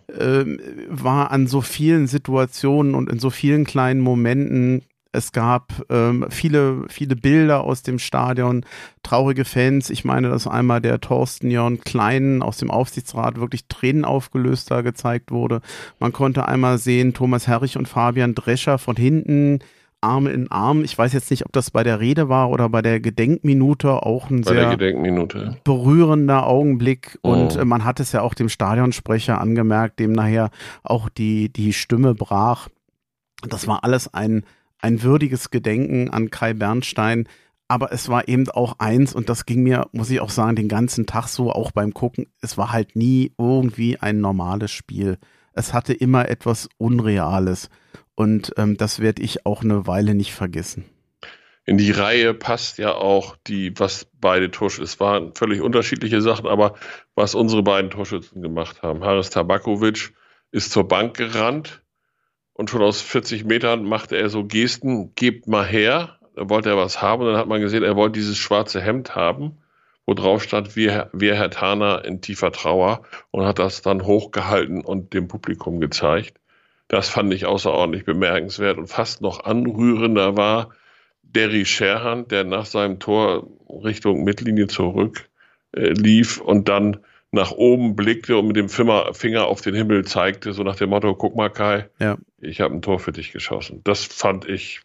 war an so vielen Situationen und in so vielen kleinen Momenten. Es gab viele Bilder aus dem Stadion, traurige Fans. Ich meine, dass einmal der Thorsten Jörn Klein aus dem Aufsichtsrat wirklich Tränen aufgelöst da gezeigt wurde. Man konnte einmal sehen, Thomas Herrich und Fabian Drescher von hinten, Arm in Arm. Ich weiß jetzt nicht, ob das bei der Rede war oder bei der Gedenkminute, auch ein sehr berührender Augenblick. Und man hat es ja auch dem Stadionsprecher angemerkt, dem nachher auch die Stimme brach. Das war alles ein würdiges Gedenken an Kai Bernstein, aber es war eben auch eins, und das ging mir, muss ich auch sagen, den ganzen Tag so, auch beim Gucken, es war halt nie irgendwie ein normales Spiel. Es hatte immer etwas Unreales und das werde ich auch eine Weile nicht vergessen. In die Reihe passt ja auch was beide Torschützen, es waren völlig unterschiedliche Sachen, aber was unsere beiden Torschützen gemacht haben. Haris Tabakovic ist zur Bank gerannt, und schon aus 40 Metern machte er so Gesten, gebt mal her. Da wollte er was haben. Und dann hat man gesehen, er wollte dieses schwarze Hemd haben, wo drauf stand, wir Herthaner in tiefer Trauer. Und hat das dann hochgehalten und dem Publikum gezeigt. Das fand ich außerordentlich bemerkenswert. Und fast noch anrührender war Derry Scherhan, der nach seinem Tor Richtung Mittellinie zurück lief und dann nach oben blickte und mit dem Finger auf den Himmel zeigte, so nach dem Motto, guck mal Kai, ich habe ein Tor für dich geschossen. Das fand ich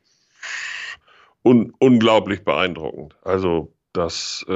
unglaublich beeindruckend. Also das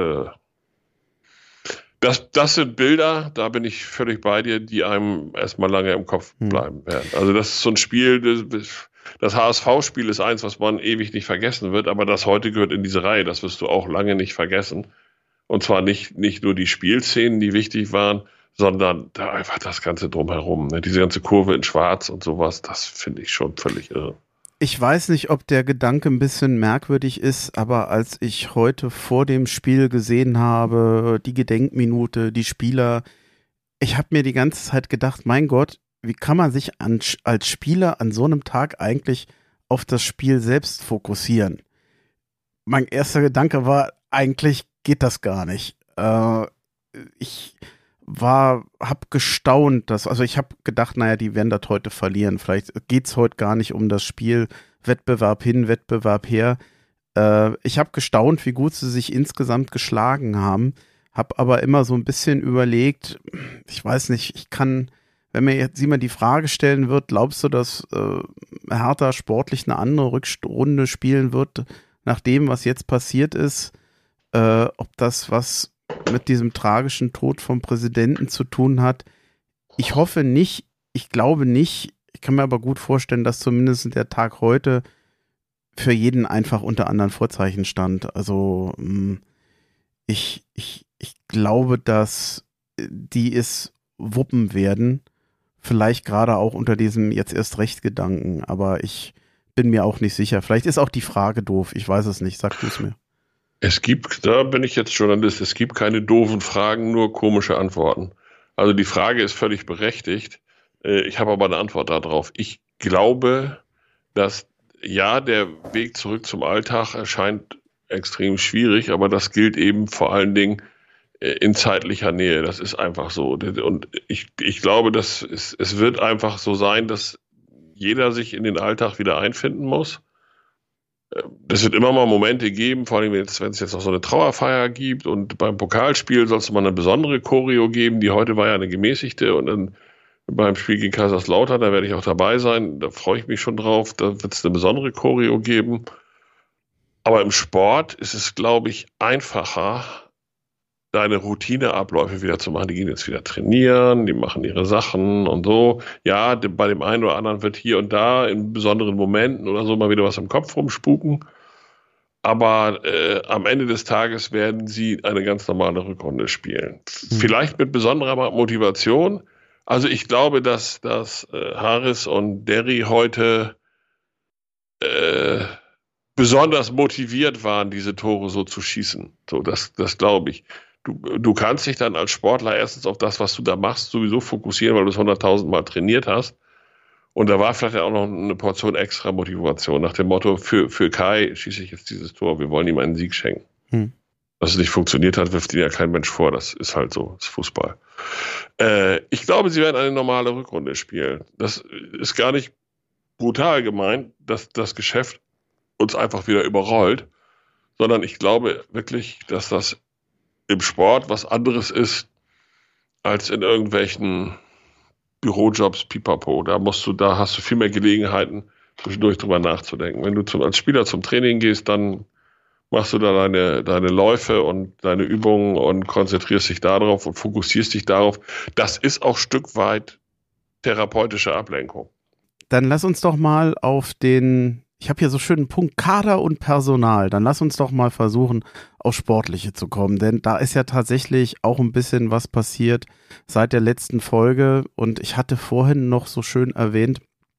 sind Bilder, da bin ich völlig bei dir, die einem erstmal lange im Kopf bleiben werden. Also das ist so ein Spiel, das HSV-Spiel ist eins, was man ewig nicht vergessen wird, aber das heute gehört in diese Reihe, das wirst du auch lange nicht vergessen. Und zwar nicht nur die Spielszenen, die wichtig waren, sondern da einfach das Ganze drumherum. Ne? Diese ganze Kurve in Schwarz und sowas, das finde ich schon völlig irre. Ich weiß nicht, ob der Gedanke ein bisschen merkwürdig ist, aber als ich heute vor dem Spiel gesehen habe, die Gedenkminute, die Spieler, ich habe mir die ganze Zeit gedacht, mein Gott, wie kann man sich als Spieler an so einem Tag eigentlich auf das Spiel selbst fokussieren? Mein erster Gedanke war, eigentlich geht das gar nicht. Ich hab gestaunt, also ich habe gedacht, naja, die werden das heute verlieren. Vielleicht geht's heute gar nicht um das Spiel Wettbewerb hin, Wettbewerb her. Ich habe gestaunt, wie gut sie sich insgesamt geschlagen haben. Hab aber immer so ein bisschen überlegt, ich weiß nicht, wenn mir jetzt jemand die Frage stellen wird, glaubst du, dass Hertha sportlich eine andere Rückrunde spielen wird, nach dem, was jetzt passiert ist, ob das was mit diesem tragischen Tod vom Präsidenten zu tun hat? Ich hoffe nicht, ich glaube nicht, ich kann mir aber gut vorstellen, dass zumindest der Tag heute für jeden einfach unter anderen Vorzeichen stand. Also ich glaube, dass die es wuppen werden, vielleicht gerade auch unter diesem jetzt erst recht Gedanken, aber ich bin mir auch nicht sicher. Vielleicht ist auch die Frage doof, ich weiß es nicht, sag du es mir. Da bin ich jetzt Journalist, es gibt keine doofen Fragen, nur komische Antworten. Also die Frage ist völlig berechtigt, ich habe aber eine Antwort darauf. Ich glaube, dass der Weg zurück zum Alltag erscheint extrem schwierig, aber das gilt eben vor allen Dingen in zeitlicher Nähe. Das ist einfach so. Und ich glaube, dass es wird einfach so sein, dass jeder sich in den Alltag wieder einfinden muss. Es wird immer mal Momente geben, vor allem wenn es jetzt noch so eine Trauerfeier gibt, und beim Pokalspiel soll es mal eine besondere Choreo geben. Die heute war ja eine gemäßigte, und dann beim Spiel gegen Kaiserslautern, da werde ich auch dabei sein, da freue ich mich schon drauf, da wird es eine besondere Choreo geben. Aber im Sport ist es, glaube ich, einfacher, deine Routineabläufe wieder zu machen. Die gehen jetzt wieder trainieren, die machen ihre Sachen und so. Ja, bei dem einen oder anderen wird hier und da in besonderen Momenten oder so mal wieder was im Kopf rumspuken. Aber am Ende des Tages werden sie eine ganz normale Rückrunde spielen. Vielleicht mit besonderer Motivation. Also ich glaube, dass Haris und Derry heute besonders motiviert waren, diese Tore so zu schießen. So, das glaube ich. Du kannst dich dann als Sportler erstens auf das, was du da machst, sowieso fokussieren, weil du es 100.000 Mal trainiert hast. Und da war vielleicht auch noch eine Portion extra Motivation nach dem Motto, für Kai schieße ich jetzt dieses Tor, wir wollen ihm einen Sieg schenken. Dass es nicht funktioniert hat, wirft ihn ja kein Mensch vor, das ist halt so, das ist Fußball. Ich glaube, sie werden eine normale Rückrunde spielen. Das ist gar nicht brutal gemeint, dass das Geschäft uns einfach wieder überrollt, sondern ich glaube wirklich, dass das im Sport was anderes ist als in irgendwelchen Bürojobs, pipapo. Da hast du viel mehr Gelegenheiten, zwischendurch drüber nachzudenken. Wenn du als Spieler zum Training gehst, dann machst du da deine Läufe und deine Übungen und konzentrierst dich darauf und fokussierst dich darauf. Das ist auch ein Stück weit therapeutische Ablenkung. Dann lass uns doch mal ich habe hier so schön einen Punkt Kader und Personal. Dann lass uns doch mal versuchen, auf Sportliche zu kommen. Denn da ist ja tatsächlich auch ein bisschen was passiert seit der letzten Folge. Und ich hatte vorhin noch so schön erwähnt,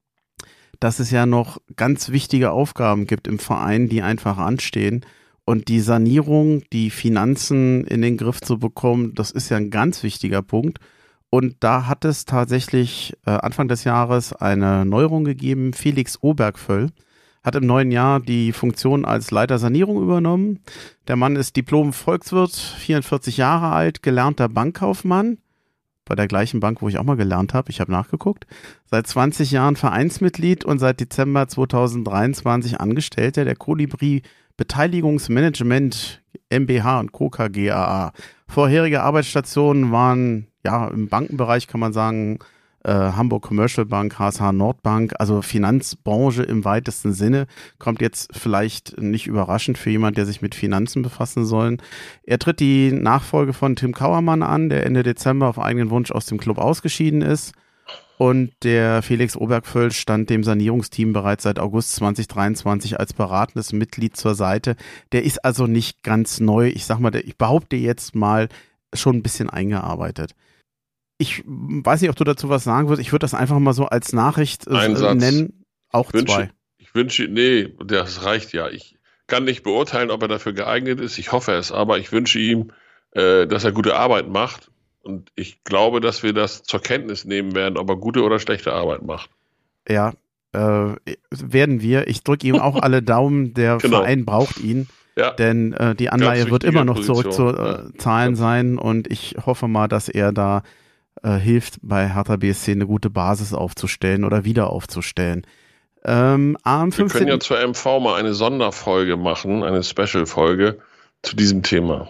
dass es ja noch ganz wichtige Aufgaben gibt im Verein, die einfach anstehen. Und die Sanierung, die Finanzen in den Griff zu bekommen, das ist ja ein ganz wichtiger Punkt. Und da hat es tatsächlich Anfang des Jahres eine Neuerung gegeben. Felix Obergvöll hat im neuen Jahr die Funktion als Leiter Sanierung übernommen. Der Mann ist Diplom-Volkswirt, 44 Jahre alt, gelernter Bankkaufmann, bei der gleichen Bank, wo ich auch mal gelernt habe, ich habe nachgeguckt, seit 20 Jahren Vereinsmitglied und seit Dezember 2023 Angestellter der Kolibri Beteiligungsmanagement MBH und Co. KGaA. Vorherige Arbeitsstationen waren, ja, im Bankenbereich kann man sagen, Hamburg Commercial Bank, HSH Nordbank, also Finanzbranche im weitesten Sinne, kommt jetzt vielleicht nicht überraschend für jemand, der sich mit Finanzen befassen soll. Er tritt die Nachfolge von Tim Kauermann an, der Ende Dezember auf eigenen Wunsch aus dem Club ausgeschieden ist. Und der Felix Obergvöll stand dem Sanierungsteam bereits seit August 2023 als beratendes Mitglied zur Seite. Der ist also nicht ganz neu. Ich sag mal, ich behaupte jetzt mal, schon ein bisschen eingearbeitet. Ich weiß nicht, ob du dazu was sagen würdest. Ich würde das einfach mal so als Nachricht nennen. Auch zwei. Nee, das reicht ja. Ich kann nicht beurteilen, ob er dafür geeignet ist. Ich hoffe es, aber ich wünsche ihm, dass er gute Arbeit macht. Und ich glaube, dass wir das zur Kenntnis nehmen werden, ob er gute oder schlechte Arbeit macht. Ja, werden wir. Ich drücke ihm auch alle Daumen. Der Verein braucht ihn. Ja. Denn die Anleihe wird immer noch zurückzuzahlen sein und ich hoffe mal, dass er da hilft, bei Hertha BSC eine gute Basis aufzustellen oder wieder aufzustellen. Wir können ja zur MV mal eine Sonderfolge machen, eine Special-Folge zu diesem Thema.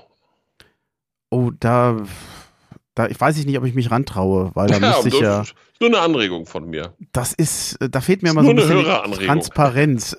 Oh, da ich weiß nicht, ob ich mich rantraue, weil da müsste ich ja... Nur eine Anregung von mir. Da fehlt mir immer so ein bisschen Transparenz.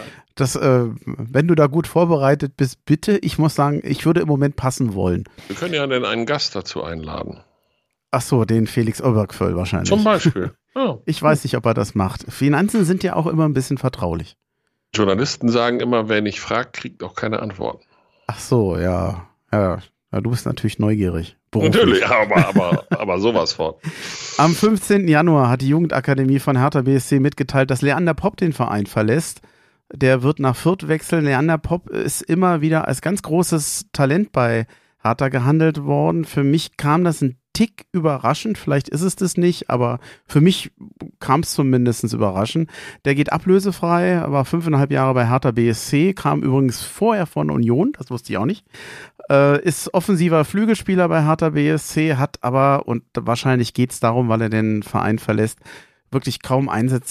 Wenn du da gut vorbereitet bist, bitte, ich muss sagen, ich würde im Moment passen wollen. Wir können ja dann einen Gast dazu einladen. Ach so, den Felix Obergföll wahrscheinlich. Zum Beispiel. Ja. Ich weiß nicht, ob er das macht. Finanzen sind ja auch immer ein bisschen vertraulich. Journalisten sagen immer, wer nicht fragt, kriegt auch keine Antworten. Ach so, ja. Ja, du bist natürlich neugierig. Natürlich, aber sowas von. Am 15. Januar hat die Jugendakademie von Hertha BSC mitgeteilt, dass Leander Popp den Verein verlässt. Der wird nach Fürth wechseln. Leander Popp ist immer wieder als ganz großes Talent bei Hertha gehandelt worden. Für mich kam das ein Tick überraschend, vielleicht ist es das nicht, aber für mich kam es zumindest überraschend. Der geht ablösefrei, war 5,5 Jahre bei Hertha BSC, kam übrigens vorher von Union, das wusste ich auch nicht, ist offensiver Flügelspieler bei Hertha BSC, hat aber, und wahrscheinlich geht es darum, weil er den Verein verlässt, wirklich kaum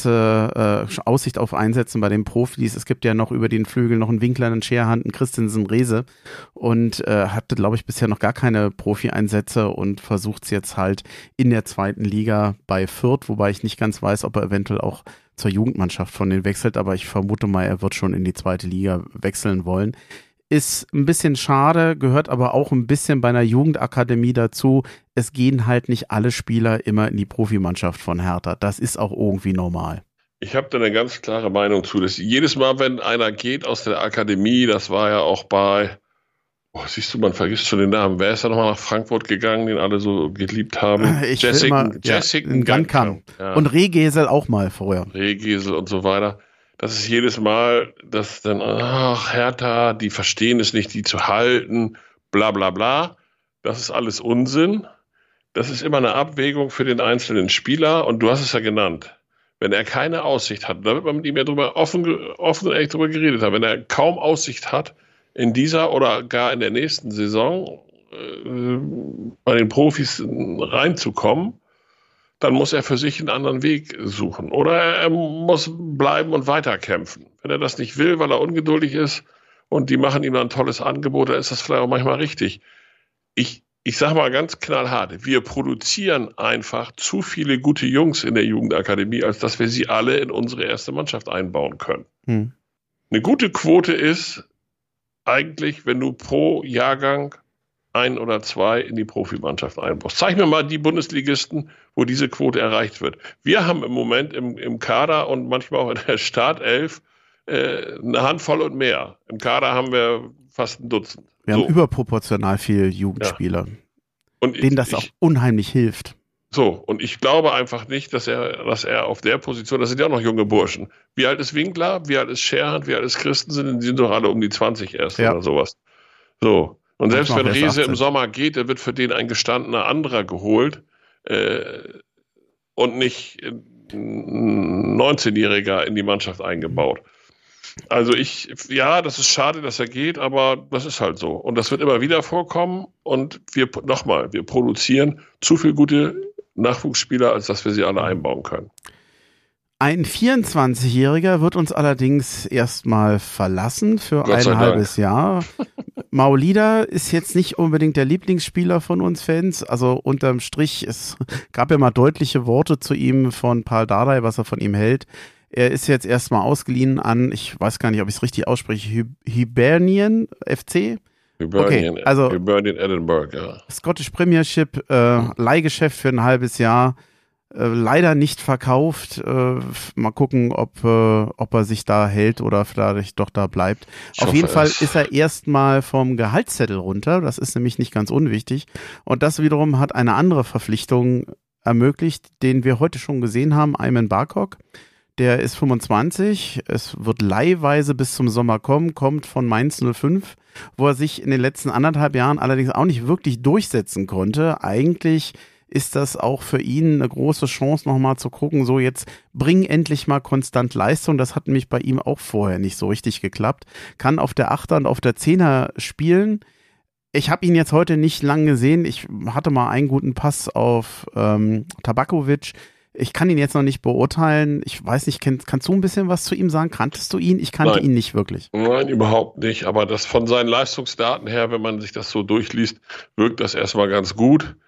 Aussicht auf Einsätzen bei den Profis. Es gibt ja noch über den Flügel noch einen Winkler, einen Scherhand, einen Christensen Rehse und hatte, glaube ich, bisher noch gar keine Profi-Einsätze und versucht es jetzt halt in der 2. Liga bei Fürth, wobei ich nicht ganz weiß, ob er eventuell auch zur Jugendmannschaft von denen wechselt, aber ich vermute mal, er wird schon in die 2. Liga wechseln wollen. Ist ein bisschen schade, gehört aber auch ein bisschen bei einer Jugendakademie dazu. Es gehen halt nicht alle Spieler immer in die Profimannschaft von Hertha. Das ist auch irgendwie normal. Ich habe da eine ganz klare Meinung zu. Dass jedes Mal, wenn einer geht aus der Akademie, das war ja auch bei, siehst du, man vergisst schon den Namen. Wer ist da nochmal nach Frankfurt gegangen, den alle so geliebt haben? Jessica Gankam. Ja. Und Rehgesel auch mal vorher. Rehgesel und so weiter. Das ist jedes Mal, dass dann, Hertha, die verstehen es nicht, die zu halten, bla bla bla. Das ist alles Unsinn. Das ist immer eine Abwägung für den einzelnen Spieler und du hast es ja genannt. Wenn er keine Aussicht hat, da wird man mit ihm ja offen und ehrlich drüber geredet haben, wenn er kaum Aussicht hat, in dieser oder gar in der nächsten Saison bei den Profis reinzukommen, dann muss er für sich einen anderen Weg suchen. Oder er muss bleiben und weiterkämpfen. Wenn er das nicht will, weil er ungeduldig ist und die machen ihm dann ein tolles Angebot, dann ist das vielleicht auch manchmal richtig. Ich sage mal ganz knallhart, wir produzieren einfach zu viele gute Jungs in der Jugendakademie, als dass wir sie alle in unsere erste Mannschaft einbauen können. Eine gute Quote ist eigentlich, wenn du pro Jahrgang 1 oder 2 in die Profimannschaft einbaust. Zeig mir mal die Bundesligisten, wo diese Quote erreicht wird. Wir haben im Moment im Kader und manchmal auch in der Startelf eine Handvoll und mehr. Im Kader haben wir fast ein Dutzend. Wir haben überproportional viele Jugendspieler, und denen das auch unheimlich hilft. So, und ich glaube einfach nicht, dass er auf der Position, das sind ja auch noch junge Burschen. Wie alt ist Winkler, wie alt ist Scherhand, wie alt ist Christensen, die sind doch alle um die 20 erst oder sowas. So. Und selbst wenn Rehse im Sommer geht, dann wird für den ein gestandener anderer geholt und nicht ein 19-Jähriger in die Mannschaft eingebaut. Also das ist schade, dass er geht, aber das ist halt so. Und das wird immer wieder vorkommen und wir produzieren zu viele gute Nachwuchsspieler, als dass wir sie alle einbauen können. Ein 24-Jähriger wird uns allerdings erstmal verlassen für ein halbes Jahr. Maolida ist jetzt nicht unbedingt der Lieblingsspieler von uns Fans. Also unterm Strich, es gab ja mal deutliche Worte zu ihm von Paul Dardai, was er von ihm hält. Er ist jetzt erstmal ausgeliehen an, ich weiß gar nicht, ob ich es richtig ausspreche, Hibernian FC. Hibernian Edinburgh, ja. Scottish Premiership, Leihgeschäft für ein halbes Jahr. Leider nicht verkauft. Mal gucken, ob er sich da hält oder vielleicht doch da bleibt. Auf jeden Fall ist er erstmal vom Gehaltszettel runter. Das ist nämlich nicht ganz unwichtig. Und das wiederum hat eine andere Verpflichtung ermöglicht, den wir heute schon gesehen haben, Ayman Barkok. Der ist 25, es wird leihweise bis zum Sommer kommt von Mainz 05, wo er sich in den letzten 1,5 Jahren allerdings auch nicht wirklich durchsetzen konnte. Eigentlich ist das auch für ihn eine große Chance, nochmal zu gucken, so jetzt bring endlich mal konstant Leistung. Das hat nämlich bei ihm auch vorher nicht so richtig geklappt. Kann auf der 8er und auf der 10er spielen. Ich habe ihn jetzt heute nicht lang gesehen. Ich hatte mal einen guten Pass auf Tabakovic. Ich kann ihn jetzt noch nicht beurteilen. Ich weiß nicht, kannst du ein bisschen was zu ihm sagen? Kanntest du ihn? Ich kannte ihn nicht wirklich. Nein, überhaupt nicht. Aber das von seinen Leistungsdaten her, wenn man sich das so durchliest, wirkt das erstmal ganz gut.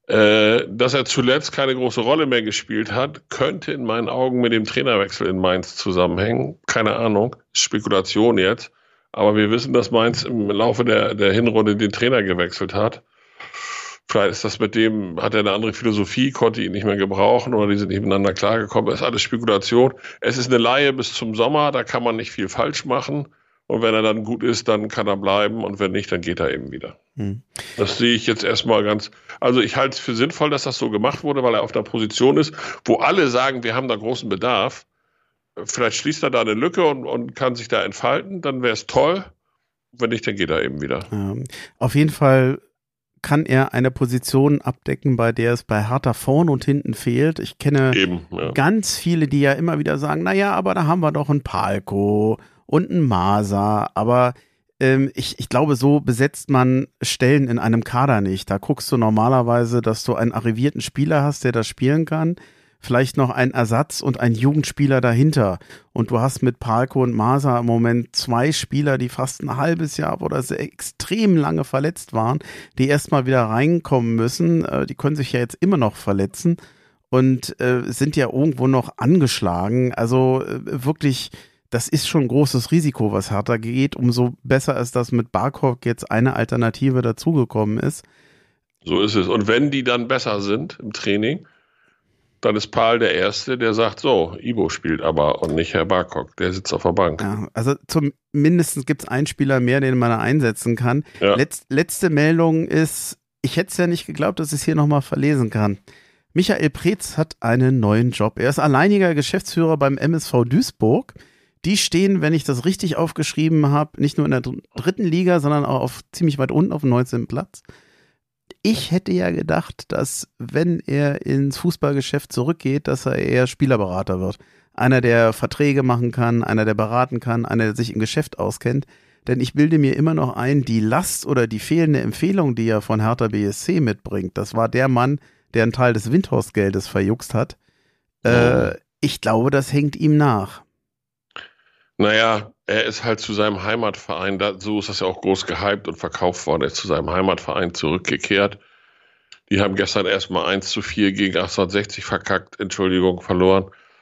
Dass er zuletzt keine große Rolle mehr gespielt hat, könnte in meinen Augen mit dem Trainerwechsel in Mainz zusammenhängen. Keine Ahnung, Spekulation jetzt. Aber wir wissen, dass Mainz im Laufe der Hinrunde den Trainer gewechselt hat. Vielleicht ist das mit dem, hat er eine andere Philosophie, konnte ihn nicht mehr gebrauchen oder die sind nicht miteinander klargekommen. Das ist alles Spekulation. Es ist eine Leihe bis zum Sommer, da kann man nicht viel falsch machen. Und wenn er dann gut ist, dann kann er bleiben und wenn nicht, dann geht er eben wieder. Das sehe ich jetzt erstmal also ich halte es für sinnvoll, dass das so gemacht wurde, weil er auf einer Position ist, wo alle sagen, wir haben da großen Bedarf. Vielleicht schließt er da eine Lücke und kann sich da entfalten, dann wäre es toll. Wenn nicht, dann geht er eben wieder. Auf jeden Fall kann er eine Position abdecken, bei der es bei Hertha vorn und hinten fehlt. Ich kenne ganz viele, die ja immer wieder sagen, naja, aber da haben wir doch einen Palko und einen Masa, aber ich glaube, so besetzt man Stellen in einem Kader nicht. Da guckst du normalerweise, dass du einen arrivierten Spieler hast, der das spielen kann, vielleicht noch einen Ersatz und einen Jugendspieler dahinter. Und du hast mit Palko und Masa im Moment 2 Spieler, die fast ein halbes Jahr oder so extrem lange verletzt waren, die erstmal wieder reinkommen müssen. Die können sich ja jetzt immer noch verletzen und sind ja irgendwo noch angeschlagen. Also wirklich, das ist schon ein großes Risiko, was Hertha geht. Umso besser ist, dass mit Barkok jetzt eine Alternative dazugekommen ist. So ist es. Und wenn die dann besser sind im Training, dann ist Pahl der Erste, der sagt, so, Ibo spielt aber und nicht Herr Barkok, der sitzt auf der Bank. Ja, also zumindest gibt es einen Spieler mehr, den man da einsetzen kann. Ja. Letzte Meldung ist, ich hätte es ja nicht geglaubt, dass ich es hier nochmal verlesen kann. Michael Preetz hat einen neuen Job. Er ist alleiniger Geschäftsführer beim MSV Duisburg. Die stehen, wenn ich das richtig aufgeschrieben habe, nicht nur in der 3. Liga, sondern auch auf ziemlich weit unten auf dem 19. Platz. Ich hätte ja gedacht, dass wenn er ins Fußballgeschäft zurückgeht, dass er eher Spielerberater wird. Einer, der Verträge machen kann, einer, der beraten kann, einer, der sich im Geschäft auskennt. Denn ich bilde mir immer noch ein, die Last oder die fehlende Empfehlung, die er von Hertha BSC mitbringt, das war der Mann, der einen Teil des Windhorst-Geldes verjuckst hat. Ich glaube, das hängt ihm nach. Naja, er ist halt zu seinem Heimatverein, so ist das ja auch groß gehypt und verkauft worden, er ist zu seinem Heimatverein zurückgekehrt. Die haben gestern erstmal 1:4 gegen 1860 verloren.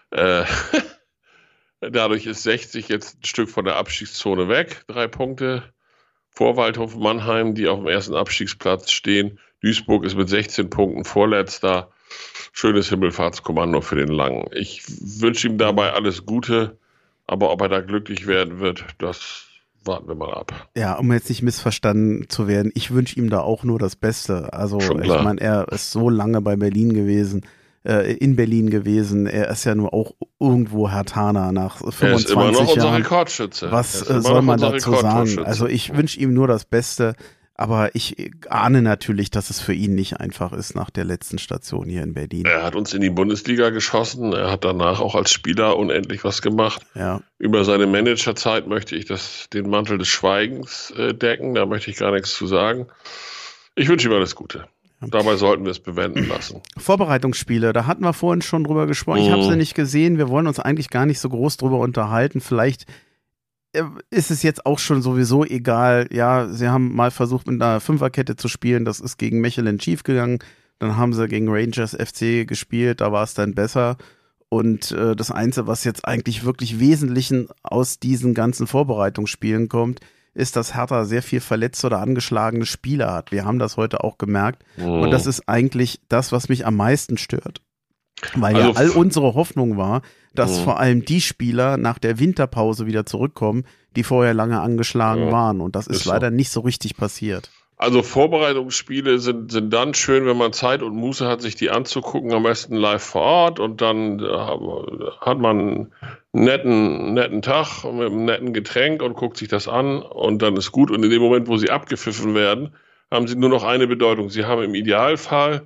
Dadurch ist 60 jetzt ein Stück von der Abstiegszone weg, 3 Punkte. Vor Waldhof Mannheim, die auf dem ersten Abstiegsplatz stehen. Duisburg ist mit 16 Punkten Vorletzter. Schönes Himmelfahrtskommando für den Langen. Ich wünsche ihm dabei alles Gute. Aber ob er da glücklich werden wird, das warten wir mal ab. Ja, um jetzt nicht missverstanden zu werden, ich wünsche ihm da auch nur das Beste. Also ich meine, er ist so lange bei Berlin gewesen, in Berlin gewesen. Er ist ja nur auch irgendwo Herthaner nach 25 Jahren. Er ist immer noch unser Rekordschütze. Was soll man dazu sagen? Also ich wünsche ihm nur das Beste. Aber ich ahne natürlich, dass es für ihn nicht einfach ist nach der letzten Station hier in Berlin. Er hat uns in die Bundesliga geschossen. Er hat danach auch als Spieler unendlich was gemacht. Ja. Über seine Managerzeit möchte ich den Mantel des Schweigens decken. Da möchte ich gar nichts zu sagen. Ich wünsche ihm alles Gute. Dabei sollten wir es bewenden lassen. Vorbereitungsspiele, da hatten wir vorhin schon drüber gesprochen. Ich habe sie nicht gesehen. Wir wollen uns eigentlich gar nicht so groß drüber unterhalten. Vielleicht ist es jetzt auch schon sowieso egal. Ja, sie haben mal versucht, mit einer Fünferkette zu spielen. Das ist gegen Mechelen schief gegangen. Dann haben sie gegen Rangers FC gespielt. Da war es dann besser. Und das Einzige, was jetzt eigentlich wirklich Wesentlichen aus diesen ganzen Vorbereitungsspielen kommt, ist, dass Hertha sehr viel verletzte oder angeschlagene Spieler hat. Wir haben das heute auch gemerkt. Und das ist eigentlich das, was mich am meisten stört. Weil ja all unsere Hoffnung war, dass vor allem die Spieler nach der Winterpause wieder zurückkommen, die vorher lange angeschlagen waren. Und das ist leider nicht so richtig passiert. Also Vorbereitungsspiele sind dann schön, wenn man Zeit und Muße hat, sich die anzugucken, am besten live vor Ort. Und dann hat man einen netten Tag mit einem netten Getränk und guckt sich das an. Und dann ist gut. Und in dem Moment, wo sie abgepfiffen werden, haben sie nur noch eine Bedeutung. Sie haben im Idealfall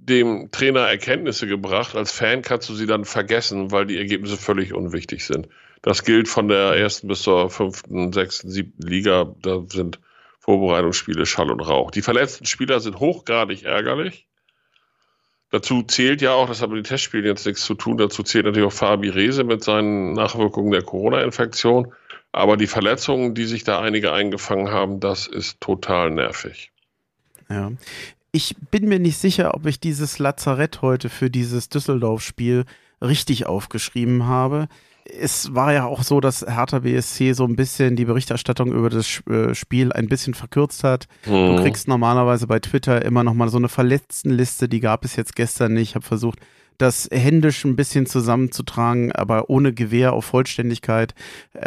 dem Trainer Erkenntnisse gebracht. Als Fan kannst du sie dann vergessen, weil die Ergebnisse völlig unwichtig sind. Das gilt von der 1. bis zur 5., 6., 7. Liga. Da sind Vorbereitungsspiele Schall und Rauch. Die verletzten Spieler sind hochgradig ärgerlich. Dazu zählt ja auch, das hat mit den Testspielen jetzt nichts zu tun, dazu zählt natürlich auch Fabi Rehse mit seinen Nachwirkungen der Corona-Infektion. Aber die Verletzungen, die sich da einige eingefangen haben, das ist total nervig. Ja. Ich bin mir nicht sicher, ob ich dieses Lazarett heute für dieses Düsseldorf-Spiel richtig aufgeschrieben habe. Es war ja auch so, dass Hertha BSC so ein bisschen die Berichterstattung über das Spiel ein bisschen verkürzt hat. Du kriegst normalerweise bei Twitter immer noch mal so eine Verletztenliste, die gab es jetzt gestern nicht. Ich habe versucht, das händisch ein bisschen zusammenzutragen, aber ohne Gewähr auf Vollständigkeit.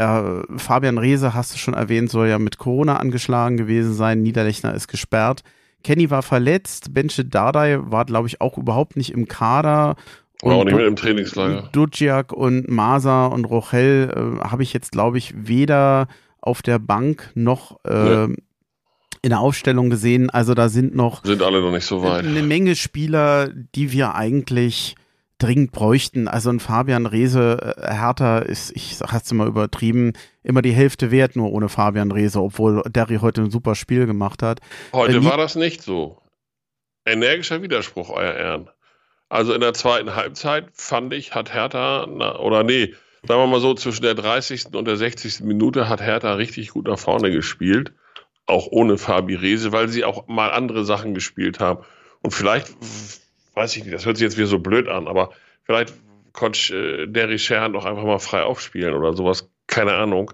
Fabian Rehse, hast du schon erwähnt, soll ja mit Corona angeschlagen gewesen sein. Niederlechner ist gesperrt. Kenny war verletzt. Bence Dardai war, glaube ich, auch überhaupt nicht im Kader. War auch nicht mit im Trainingslager. Dudziak und Masa und Rochel habe ich jetzt, glaube ich, weder auf der Bank noch in der Aufstellung gesehen. Also da sind alle noch nicht so weit. Eine Menge Spieler, die wir eigentlich dringend bräuchten. Also ein Fabian Rehse, Hertha ist, ich sag jetzt mal übertrieben, immer die Hälfte wert, nur ohne Fabian Rehse, obwohl Derry heute ein super Spiel gemacht hat. Heute war das nicht so. Energischer Widerspruch, euer Ehren. Also in der zweiten Halbzeit, fand ich, hat Hertha, sagen wir mal so, zwischen der 30. und der 60. Minute hat Hertha richtig gut nach vorne gespielt. Auch ohne Fabi Rehse, weil sie auch mal andere Sachen gespielt haben. Und vielleicht, weiß ich nicht, das hört sich jetzt wieder so blöd an, aber vielleicht konnte Derry Scherhan doch einfach mal frei aufspielen oder sowas. Keine Ahnung.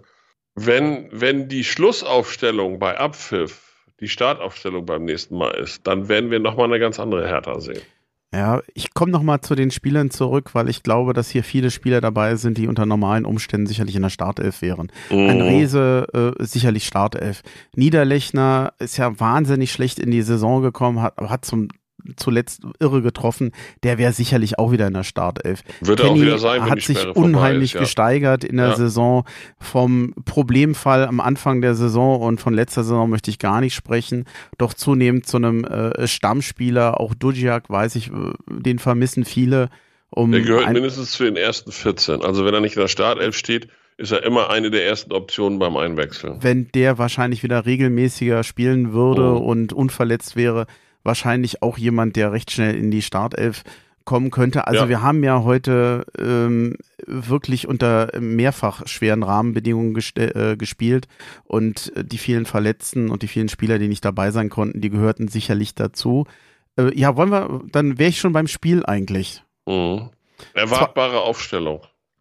Wenn die Schlussaufstellung bei Abpfiff die Startaufstellung beim nächsten Mal ist, dann werden wir nochmal eine ganz andere Hertha sehen. Ja, ich komme nochmal zu den Spielern zurück, weil ich glaube, dass hier viele Spieler dabei sind, die unter normalen Umständen sicherlich in der Startelf wären. Ein Rehse sicherlich Startelf. Niederlechner ist ja wahnsinnig schlecht in die Saison gekommen, hat zuletzt irre getroffen. Der wäre sicherlich auch wieder in der Startelf. Wird er auch wieder sein, wenn hat die Sperre sich unheimlich vorbei ist, gesteigert in der Saison. Vom Problemfall am Anfang der Saison und von letzter Saison möchte ich gar nicht sprechen. Doch zunehmend zu einem Stammspieler. Auch Dudziak, weiß ich, den vermissen viele. Der gehört mindestens zu den ersten 14. Also wenn er nicht in der Startelf steht, ist er immer eine der ersten Optionen beim Einwechseln. Wenn der wahrscheinlich wieder regelmäßiger spielen würde und unverletzt wäre, wahrscheinlich auch jemand, der recht schnell in die Startelf kommen könnte. Also wir haben ja heute wirklich unter mehrfach schweren Rahmenbedingungen gespielt und die vielen Verletzten und die vielen Spieler, die nicht dabei sein konnten, die gehörten sicherlich dazu. Dann wäre ich schon beim Spiel eigentlich. Erwartbare Aufstellung.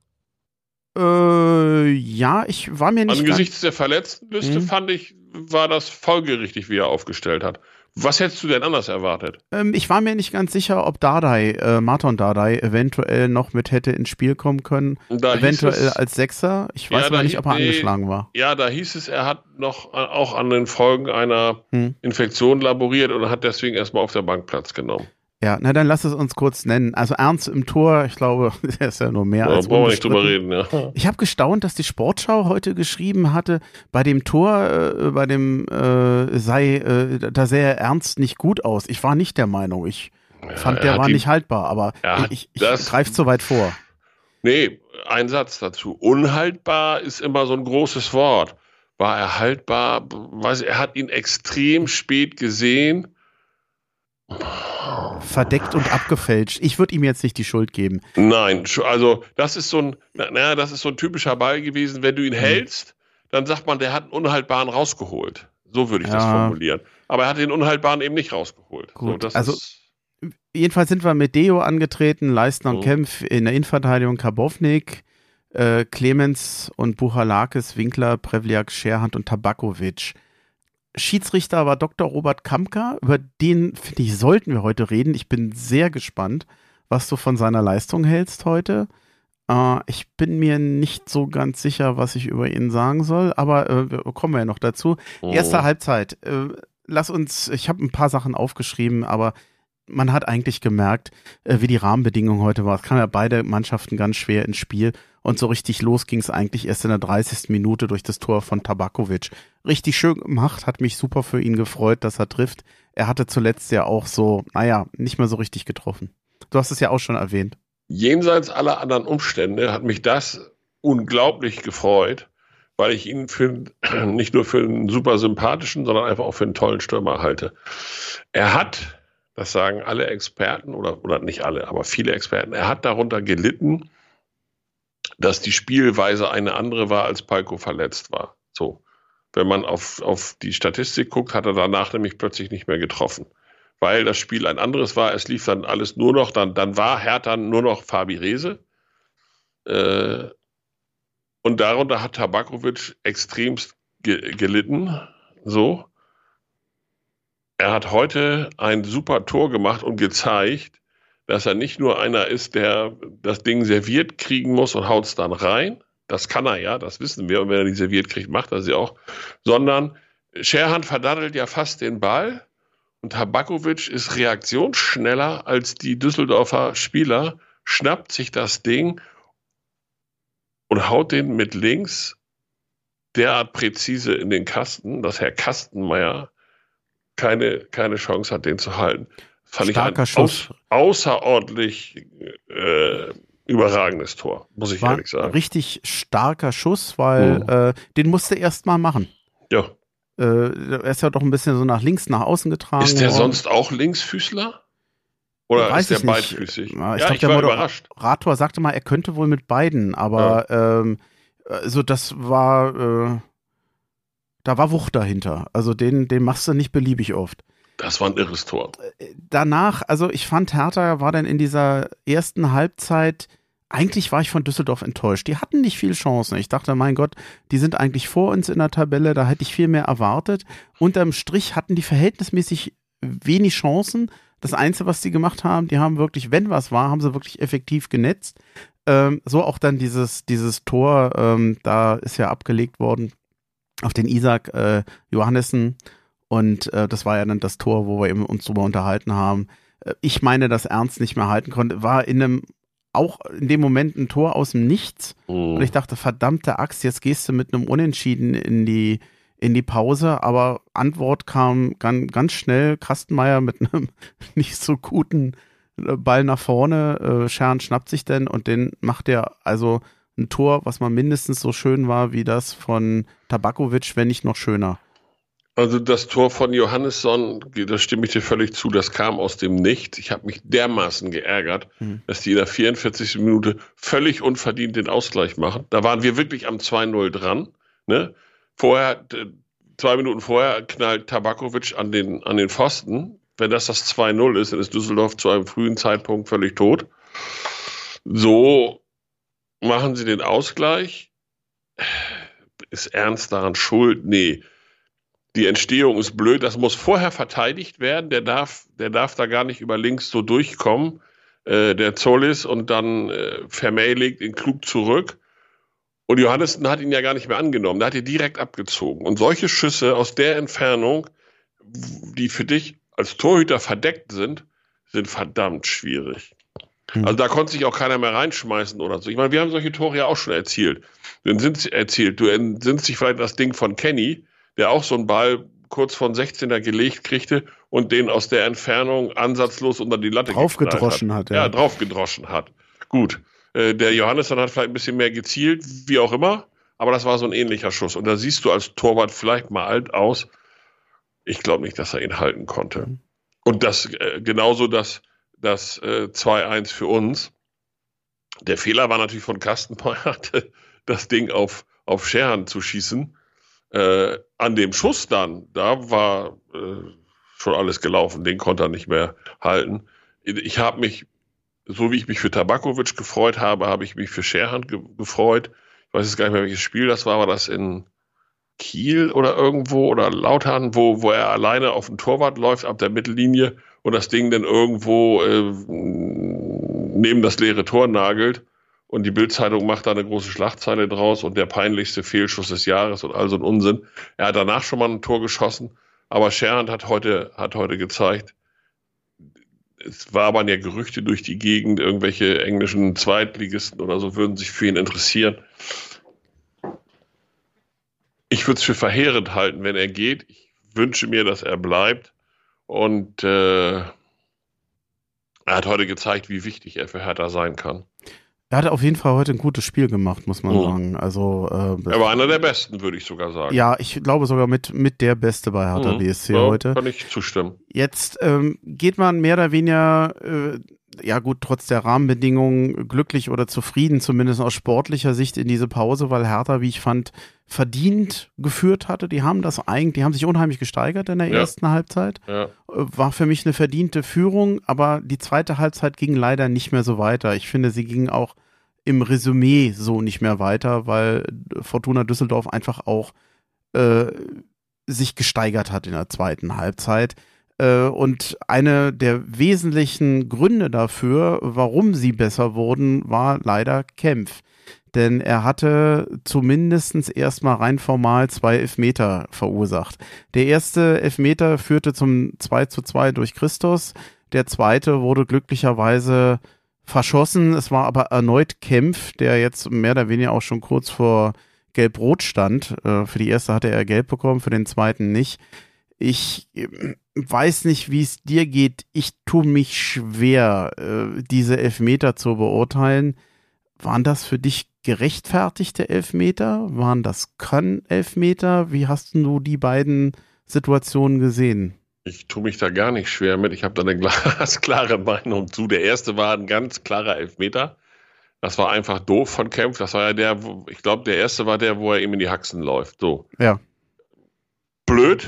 Ja, ich war mir nicht angesichts der Verletztenliste fand ich, war das folgerichtig, wie er aufgestellt hat. Was hättest du denn anders erwartet? Ich war mir nicht ganz sicher, ob Marton Dardai eventuell noch mit hätte ins Spiel kommen können. Eventuell als Sechser. Ich weiß aber nicht, ob er angeschlagen war. Ja, da hieß es, er hat noch auch an den Folgen einer Infektion laboriert und hat deswegen erstmal auf der Bank Platz genommen. Ja, na dann lass es uns kurz nennen. Also Ernst im Tor, ich glaube, der ist ja nur mehr als brauchen wir nicht drüber reden, ja. Ich habe gestaunt, dass die Sportschau heute geschrieben hatte, bei dem Tor, da sähe Ernst nicht gut aus. Ich war nicht der Meinung. Ich fand, der war nicht haltbar, aber ich greife zu weit vor. Nee, ein Satz dazu. Unhaltbar ist immer so ein großes Wort. War er haltbar? Er hat ihn extrem spät gesehen. Verdeckt und abgefälscht. Ich würde ihm jetzt nicht die Schuld geben. Nein, also das ist so ein typischer Ball gewesen. Wenn du ihn hältst, dann sagt man, der hat einen Unhaltbaren rausgeholt. So würde ich das formulieren. Aber er hat den Unhaltbaren eben nicht rausgeholt. Gut, so, jedenfalls sind wir mit Deo angetreten, Leistner und Kempf in der Innenverteidigung, Karbovnik, Clemens und Buchalakis, Winkler, Prevliak, Scherhand und Tabakovic. Schiedsrichter war Dr. Robert Kamka, über den, finde ich, sollten wir heute reden. Ich bin sehr gespannt, was du von seiner Leistung hältst heute. Ich bin mir nicht so ganz sicher, was ich über ihn sagen soll, aber kommen wir ja noch dazu. Erste Halbzeit. Ich habe ein paar Sachen aufgeschrieben, aber man hat eigentlich gemerkt, wie die Rahmenbedingungen heute waren. Es kamen ja beide Mannschaften ganz schwer ins Spiel Und so richtig los ging es eigentlich erst in der 30. Minute durch das Tor von Tabakovic. Richtig schön gemacht, hat mich super für ihn gefreut, dass er trifft. Er hatte zuletzt ja auch so, nicht mehr so richtig getroffen. Du hast es ja auch schon erwähnt. Jenseits aller anderen Umstände hat mich das unglaublich gefreut, weil ich ihn nicht nur für einen super sympathischen, sondern einfach auch für einen tollen Stürmer halte. Er hat, das sagen alle Experten, oder nicht alle, aber viele Experten, er hat darunter gelitten, dass die Spielweise eine andere war, als Palko verletzt war. So. Wenn man auf die Statistik guckt, hat er danach nämlich plötzlich nicht mehr getroffen. Weil das Spiel ein anderes war. Es lief dann alles nur noch, dann war Hertha nur noch Fabi Rehse. Und darunter hat Tabakovic extremst gelitten. So. Er hat heute ein super Tor gemacht und gezeigt, dass er nicht nur einer ist, der das Ding serviert kriegen muss und haut es dann rein. Das kann er ja, das wissen wir. Und wenn er die serviert kriegt, macht er sie auch. Sondern Scherhan verdattelt ja fast den Ball. Und Tabakovic ist reaktionsschneller als die Düsseldorfer Spieler, schnappt sich das Ding und haut den mit links derart präzise in den Kasten, dass Herr Kastenmeier keine Chance hat, den zu halten. Fand Starker ich ein Schuss. Außerordentlich überragendes Tor, muss ich ehrlich sagen. Richtig starker Schuss, weil den musste er erst mal machen. Ja. Er ist ja doch ein bisschen so nach links, nach außen getragen. Ist der worden. sonst auch Linksfüßler? Oder ist der beidfüßig? Ich Ja, glaub, ich war überrascht. Moderator sagte mal, er könnte wohl mit beiden, aber also das war, da war Wucht dahinter. Also den machst du nicht beliebig oft. Das war ein irres Tor. Danach, also ich fand, Hertha war dann in dieser ersten Halbzeit, eigentlich war ich von Düsseldorf enttäuscht. Die hatten nicht viel Chancen. Ich dachte, mein Gott, die sind eigentlich vor uns in der Tabelle, da hätte ich viel mehr erwartet. Unterm Strich hatten die verhältnismäßig wenig Chancen. Das Einzige, was sie gemacht haben, die haben wirklich, wenn was war, haben sie wirklich effektiv genetzt. So auch dann dieses Tor, da ist ja abgelegt worden auf den Isaac Johannessen. Und das war ja dann das Tor, wo wir eben uns drüber unterhalten haben. Ich meine, dass Ernst nicht mehr halten konnte. War auch in dem Moment ein Tor aus dem Nichts. Und ich dachte, verdammte Axt, jetzt gehst du mit einem Unentschieden in die Pause. Aber Antwort kam ganz schnell. Kastenmeier mit einem nicht so guten Ball nach vorne. Scherhan schnappt sich denn und den macht er also ein Tor, was mal mindestens so schön war wie das von Tabakovic, wenn nicht noch schöner. Also das Tor von Johannesson, da stimme ich dir völlig zu, das kam aus dem Nichts. Ich habe mich dermaßen geärgert, dass die in der 44. Minute völlig unverdient den Ausgleich machen. Da waren wir wirklich am 2-0 dran. Ne? 2 Minuten vorher knallt Tabakovic an den Pfosten. Wenn das 2-0 ist, dann ist Düsseldorf zu einem frühen Zeitpunkt völlig tot. So machen sie den Ausgleich. Ist Ernst daran schuld? Nee. Die Entstehung ist blöd, das muss vorher verteidigt werden, der darf da gar nicht über links so durchkommen, der Zollis, und dann Vermey legt ihn klug zurück und Johannessen hat ihn ja gar nicht mehr angenommen, der hat ihn direkt abgezogen und solche Schüsse aus der Entfernung, die für dich als Torhüter verdeckt sind verdammt schwierig. Also da konnte sich auch keiner mehr reinschmeißen oder so. Ich meine, wir haben solche Tore ja auch schon erzielt. Du entsinnst dich vielleicht das Ding von Kenny, der auch so einen Ball kurz von 16er gelegt kriegte und den aus der Entfernung ansatzlos unter die Latte draufgedroschen hat. Ja, draufgedroschen hat. Gut. Der Johannesson hat vielleicht ein bisschen mehr gezielt, wie auch immer, aber das war so ein ähnlicher Schuss. Und da siehst du als Torwart vielleicht mal alt aus. Ich glaube nicht, dass er ihn halten konnte. Und das genauso das 2-1 für uns. Der Fehler war natürlich von Kastenmeier, das Ding auf Scherhan zu schießen. An dem Schuss dann, da war schon alles gelaufen, den konnte er nicht mehr halten. Ich habe mich, so wie ich mich für Tabakovic gefreut habe, habe ich mich für Scherhan gefreut. Ich weiß jetzt gar nicht mehr, welches Spiel das war das in Kiel oder irgendwo oder Lautern, wo er alleine auf den Torwart läuft ab der Mittellinie und das Ding dann irgendwo neben das leere Tor nagelt. Und die Bild-Zeitung macht da eine große Schlagzeile draus und der peinlichste Fehlschuss des Jahres und all so ein Unsinn. Er hat danach schon mal ein Tor geschossen, aber Scherhan hat heute gezeigt, Es wabern ja Gerüchte durch die Gegend, irgendwelche englischen Zweitligisten oder so würden sich für ihn interessieren. Ich würde es für verheerend halten, wenn er geht. Ich wünsche mir, dass er bleibt. Und er hat heute gezeigt, wie wichtig er für Hertha sein kann. Er hat auf jeden Fall heute ein gutes Spiel gemacht, muss man sagen. Also, er war einer der Besten, würde ich sogar sagen. Ja, ich glaube sogar mit der Beste bei Hertha BSC heute. Kann ich zustimmen. Jetzt geht man mehr oder weniger, ja gut, trotz der Rahmenbedingungen glücklich oder zufrieden, zumindest aus sportlicher Sicht in diese Pause, weil Hertha, wie ich fand, verdient geführt hatte. Die haben sich unheimlich gesteigert in der ersten Halbzeit. Ja. War für mich eine verdiente Führung, aber die zweite Halbzeit ging leider nicht mehr so weiter. Ich finde, sie ging auch im Resümee so nicht mehr weiter, weil Fortuna Düsseldorf einfach auch sich gesteigert hat in der zweiten Halbzeit. Und eine der wesentlichen Gründe dafür, warum sie besser wurden, war leider Kempf. Denn er hatte zumindest erstmal rein formal 2 Elfmeter verursacht. Der erste Elfmeter führte zum 2:2 durch Christos. Der zweite wurde glücklicherweise verschossen. Es war aber erneut Kempf, der jetzt mehr oder weniger auch schon kurz vor Gelb-Rot stand. Für die erste hatte er Gelb bekommen, für den zweiten nicht. Ich weiß nicht, wie es dir geht. Ich tue mich schwer, diese Elfmeter zu beurteilen. Waren das für dich gerechtfertigte Elfmeter? Waren das Elfmeter? Wie hast du die beiden Situationen gesehen? Ich tue mich da gar nicht schwer mit. Ich habe da eine glasklare Meinung zu. Der erste war ein ganz klarer Elfmeter. Das war einfach doof von Kempf. Das war ja ich glaube, der erste war der, wo er ihm in die Haxen läuft. So. Ja. Blöd.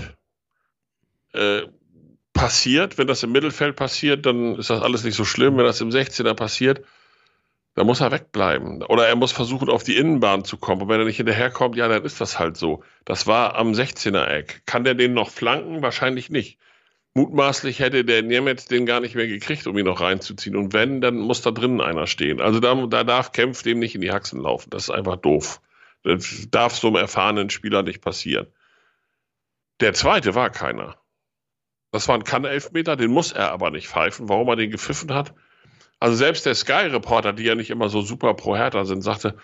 Passiert. Wenn das im Mittelfeld passiert, dann ist das alles nicht so schlimm. Wenn das im 16er passiert, dann muss er wegbleiben. Oder er muss versuchen, auf die Innenbahn zu kommen. Und wenn er nicht hinterherkommt, ja, dann ist das halt so. Das war am 16er-Eck. Kann der den noch flanken? Wahrscheinlich nicht. Mutmaßlich hätte der Niemetz den gar nicht mehr gekriegt, um ihn noch reinzuziehen. Und wenn, dann muss da drinnen einer stehen. Also da darf Kempf dem nicht in die Haxen laufen. Das ist einfach doof. Das darf so einem erfahrenen Spieler nicht passieren. Der zweite war keiner. Das war ein Kann-Elfmeter, den muss er aber nicht pfeifen. Warum er den gepfiffen hat? Also selbst der Sky-Reporter, die ja nicht immer so super pro Hertha sind, sagte,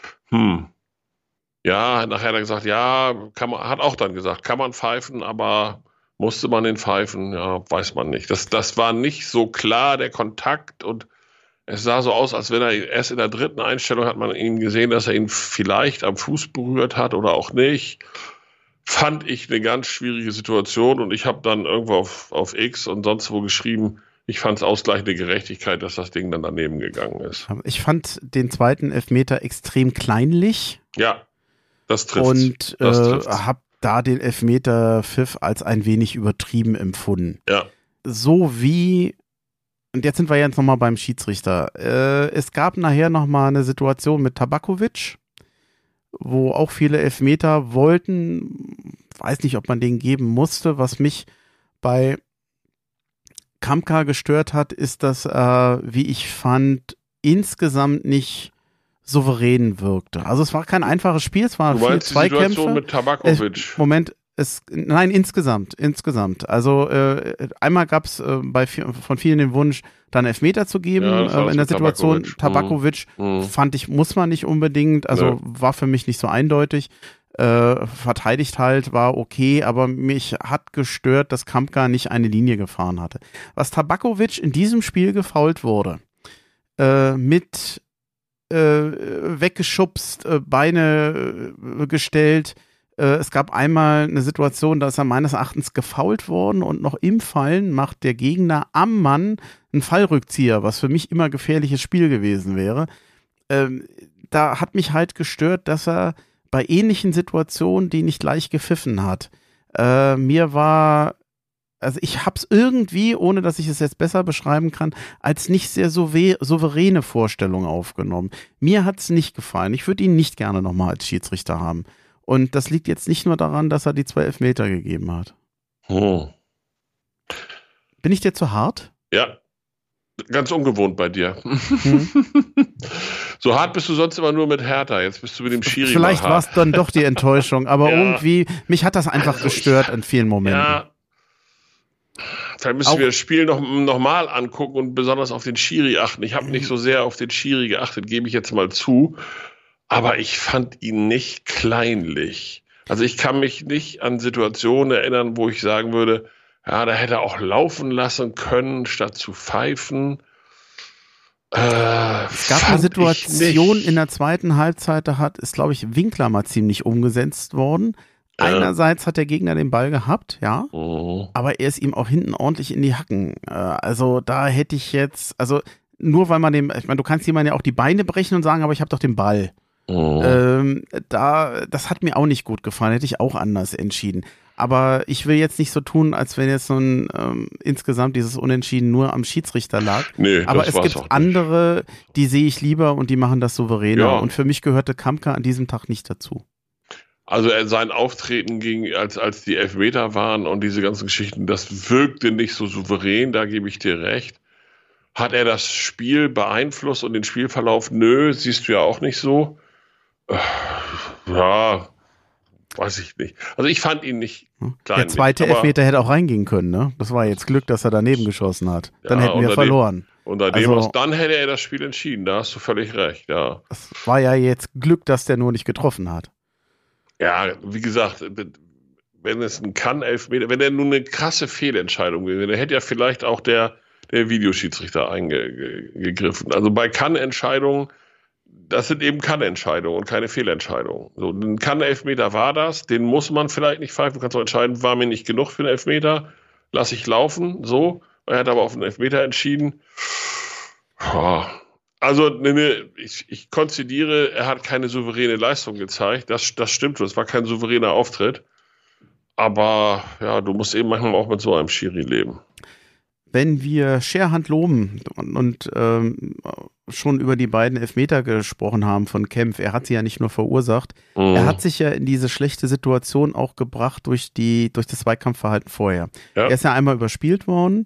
ja, nachher hat er gesagt, ja, hat auch dann gesagt, kann man pfeifen, aber musste man den pfeifen? Ja, weiß man nicht. Das war nicht so klar, der Kontakt, und es sah so aus, als wenn er erst in der dritten Einstellung hat man ihn gesehen, dass er ihn vielleicht am Fuß berührt hat oder auch nicht. Fand ich eine ganz schwierige Situation, und ich habe dann irgendwo auf X und sonst wo geschrieben, ich fand es ausgleichende Gerechtigkeit, dass das Ding dann daneben gegangen ist. Ich fand den zweiten Elfmeter extrem kleinlich. Ja, das trifft. Und habe da den Elfmeter-Pfiff als ein wenig übertrieben empfunden. Ja. So wie, und jetzt sind wir jetzt nochmal beim Schiedsrichter. Es gab nachher nochmal eine Situation mit Tabakovic, wo auch viele Elfmeter wollten. Weiß nicht, ob man den geben musste. Was mich bei Kampka gestört hat, ist, dass wie ich fand, insgesamt nicht souverän wirkte. Also es war kein einfaches Spiel, es waren viele Zweikämpfe. Die Situation mit Tabakovic. Nein, insgesamt. Also einmal gab es von vielen den Wunsch, dann Elfmeter zu geben in der Situation. Tabakovic fand ich, muss man nicht unbedingt, also war für mich nicht so eindeutig. Verteidigt halt, war okay, aber mich hat gestört, dass Kampka nicht eine Linie gefahren hatte. Was Tabakovic in diesem Spiel gefoult wurde, mit weggeschubst, Beine gestellt. Es gab einmal eine Situation, da ist er meines Erachtens gefoult worden, und noch im Fallen macht der Gegner am Mann einen Fallrückzieher, was für mich immer gefährliches Spiel gewesen wäre. Da hat mich halt gestört, dass er bei ähnlichen Situationen die nicht gleich gepfiffen hat. Ich hab's irgendwie, ohne dass ich es jetzt besser beschreiben kann, als nicht sehr souveräne Vorstellung aufgenommen. Mir hat's nicht gefallen. Ich würde ihn nicht gerne nochmal als Schiedsrichter haben. Und das liegt jetzt nicht nur daran, dass er die 2 Elfmeter gegeben hat. Bin ich dir zu hart? Ja, ganz ungewohnt bei dir. So hart bist du sonst immer nur mit Hertha. Jetzt bist du mit dem Schiri. Vielleicht war es dann doch die Enttäuschung, aber irgendwie, mich hat das einfach gestört in vielen Momenten. Ja. Vielleicht müssen wir das Spiel noch mal angucken und besonders auf den Schiri achten. Ich habe nicht so sehr auf den Schiri geachtet, gebe ich jetzt mal zu. Aber ich fand ihn nicht kleinlich. Also ich kann mich nicht an Situationen erinnern, wo ich sagen würde, ja, da hätte er auch laufen lassen können, statt zu pfeifen. Es gab eine Situation in der zweiten Halbzeit, da ist, glaube ich, Winkler mal ziemlich umgesetzt worden. Einerseits hat der Gegner den Ball gehabt, ja, aber er ist ihm auch hinten ordentlich in die Hacken. Also da hätte ich jetzt, also nur weil man ich meine, du kannst jemandem ja auch die Beine brechen und sagen, aber ich habe doch den Ball. Das hat mir auch nicht gut gefallen, hätte ich auch anders entschieden. Aber ich will jetzt nicht so tun, als wenn jetzt so insgesamt dieses Unentschieden nur am Schiedsrichter lag. Nee, aber es gibt andere, die sehe ich lieber und die machen das souveräner. Ja. Und für mich gehörte Kampka an diesem Tag nicht dazu. Also sein Auftreten ging, als die Elfmeter waren und diese ganzen Geschichten, das wirkte nicht so souverän, da gebe ich dir recht. Hat er das Spiel beeinflusst und den Spielverlauf? Nö, siehst du ja auch nicht so. Ja, weiß ich nicht. Also ich fand ihn nicht kleinlich. Der zweite Elfmeter hätte auch reingehen können, ne? Das war jetzt Glück, dass er daneben geschossen hat. Dann hätten wir verloren. Dann hätte er das Spiel entschieden, da hast du völlig recht, ja. Das war ja jetzt Glück, dass der nur nicht getroffen hat. Ja, wie gesagt, wenn es ein Kann-Elfmeter, wenn er nun eine krasse Fehlentscheidung gewesen wäre, dann hätte ja vielleicht auch der Videoschiedsrichter eingegriffen. Also bei Kann-Entscheidungen, das sind eben Kann-Entscheidungen und keine Fehlentscheidungen. So, ein Kann-Elfmeter war das, den muss man vielleicht nicht pfeifen. Du kannst auch entscheiden, war mir nicht genug für einen Elfmeter, lasse ich laufen, so. Er hat aber auf einen Elfmeter entschieden. Also, ich konzidiere, er hat keine souveräne Leistung gezeigt. Das stimmt schon, es war kein souveräner Auftritt. Aber ja, du musst eben manchmal auch mit so einem Schiri leben. Wenn wir Scherhand loben und schon über die beiden Elfmeter gesprochen haben von Kempf, er hat sie ja nicht nur verursacht, er hat sich ja in diese schlechte Situation auch gebracht durch das Zweikampfverhalten vorher. Ja. Er ist ja einmal überspielt worden.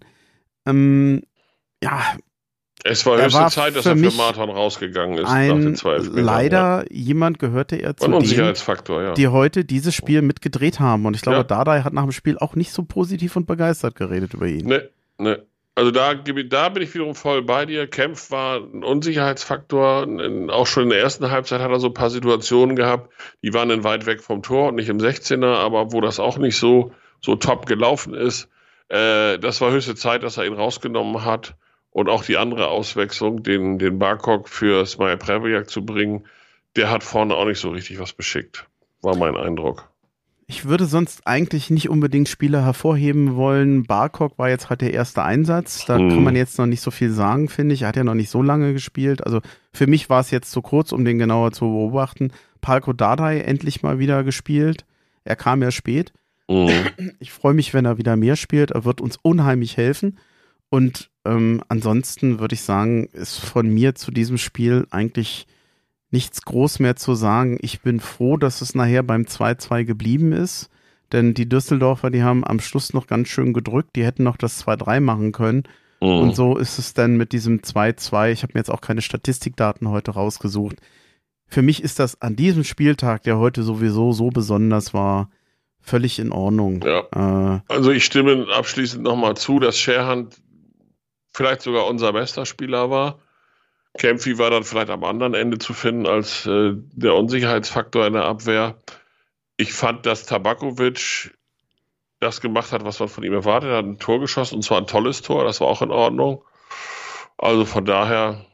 Es war höchste Zeit, dass er für Marathon rausgegangen ist. Nach den 2 Elfmetern. Leider, jemand gehörte er zu denen, die heute dieses Spiel mitgedreht haben. Und ich glaube, Dardai hat nach dem Spiel auch nicht so positiv und begeistert geredet über ihn. Nee. Also da bin ich wiederum voll bei dir. Kempf war ein Unsicherheitsfaktor. Auch schon in der ersten Halbzeit hat er so ein paar Situationen gehabt, die waren dann weit weg vom Tor und nicht im 16er, aber wo das auch nicht so top gelaufen ist. Das war höchste Zeit, dass er ihn rausgenommen hat. Und auch die andere Auswechslung, den Barkok für Smail Prevejak zu bringen, der hat vorne auch nicht so richtig was beschickt. War mein Eindruck. Ich würde sonst eigentlich nicht unbedingt Spieler hervorheben wollen. Barkok war jetzt halt der erste Einsatz. Da kann man jetzt noch nicht so viel sagen, finde ich. Er hat ja noch nicht so lange gespielt. Also für mich war es jetzt zu kurz, um den genauer zu beobachten. Palko Dardai endlich mal wieder gespielt. Er kam ja spät. Ich freue mich, wenn er wieder mehr spielt. Er wird uns unheimlich helfen. Und ansonsten würde ich sagen, ist von mir zu diesem Spiel eigentlich nichts groß mehr zu sagen. Ich bin froh, dass es nachher beim 2-2 geblieben ist, denn die Düsseldorfer, die haben am Schluss noch ganz schön gedrückt, die hätten noch das 2-3 machen können. Und so ist es dann mit diesem 2-2, ich habe mir jetzt auch keine Statistikdaten heute rausgesucht. Für mich ist das an diesem Spieltag, der heute sowieso so besonders war, völlig in Ordnung. Ja. Also ich stimme abschließend nochmal zu, dass Scherhand vielleicht sogar unser bester Spieler war. Kempfi war dann vielleicht am anderen Ende zu finden als der Unsicherheitsfaktor in der Abwehr. Ich fand, dass Tabakovic das gemacht hat, was man von ihm erwartet hat. Ein Tor geschossen, und zwar ein tolles Tor, das war auch in Ordnung. Also von daher,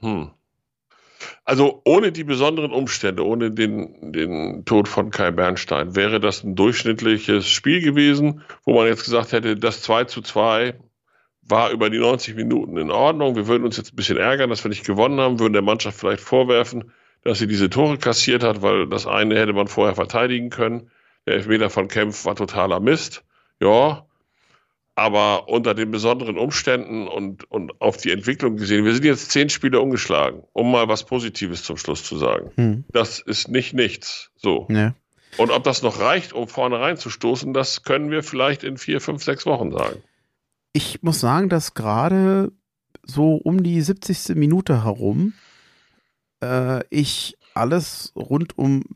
Also ohne die besonderen Umstände, ohne den Tod von Kai Bernstein, wäre das ein durchschnittliches Spiel gewesen, wo man jetzt gesagt hätte, das 2-2 war über die 90 Minuten in Ordnung. Wir würden uns jetzt ein bisschen ärgern, dass wir nicht gewonnen haben, würden der Mannschaft vielleicht vorwerfen, dass sie diese Tore kassiert hat, weil das eine hätte man vorher verteidigen können. Der Elfmeter von Kempf war totaler Mist. Ja, aber unter den besonderen Umständen und auf die Entwicklung gesehen, wir sind jetzt 10 Spiele umgeschlagen, um mal was Positives zum Schluss zu sagen. Das ist nicht nichts. So. Ja. Und ob das noch reicht, um vorne reinzustoßen, das können wir vielleicht in 4, 5, 6 Wochen sagen. Ich muss sagen, dass gerade so um die 70. Minute herum ich alles rund um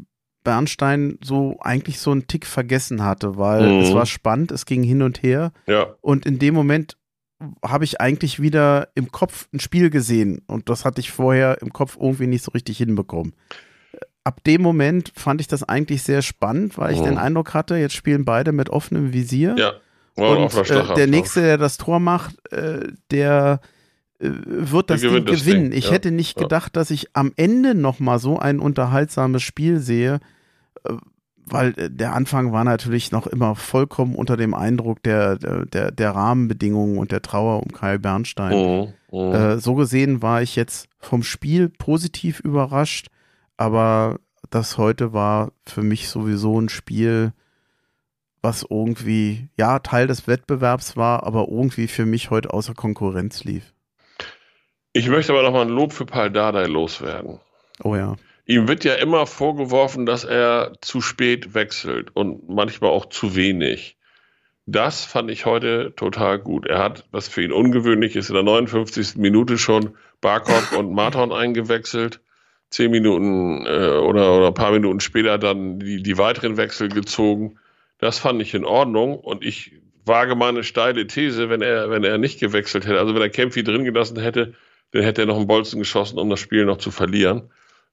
Bernstein so eigentlich so einen Tick vergessen hatte, weil es war spannend, es ging hin und her. Ja. Und in dem Moment habe ich eigentlich wieder im Kopf ein Spiel gesehen und das hatte ich vorher im Kopf irgendwie nicht so richtig hinbekommen. Ab dem Moment fand ich das eigentlich sehr spannend, weil ich den Eindruck hatte, jetzt spielen beide mit offenem Visier. Ja. Und der Nächste, der das Tor macht, der wird das Ding gewinnen. Ich hätte nicht gedacht, dass ich am Ende nochmal so ein unterhaltsames Spiel sehe, weil der Anfang war natürlich noch immer vollkommen unter dem Eindruck der Rahmenbedingungen und der Trauer um Kai Bernstein. So gesehen war ich jetzt vom Spiel positiv überrascht, aber das heute war für mich sowieso ein Spiel, was irgendwie, ja, Teil des Wettbewerbs war, aber irgendwie für mich heute außer Konkurrenz lief. Ich möchte aber nochmal ein Lob für Pal Dardai loswerden. Oh ja. Ihm wird ja immer vorgeworfen, dass er zu spät wechselt und manchmal auch zu wenig. Das fand ich heute total gut. Er hat, was für ihn ungewöhnlich ist, in der 59. Minute schon Barkok und Marton eingewechselt. 10 Minuten oder ein paar Minuten später dann die weiteren Wechsel gezogen. Das fand ich in Ordnung und ich wage mal eine steile These, wenn er nicht gewechselt hätte, also wenn er Kempfi drin gelassen hätte, dann hätte er noch einen Bolzen geschossen, um das Spiel noch zu verlieren.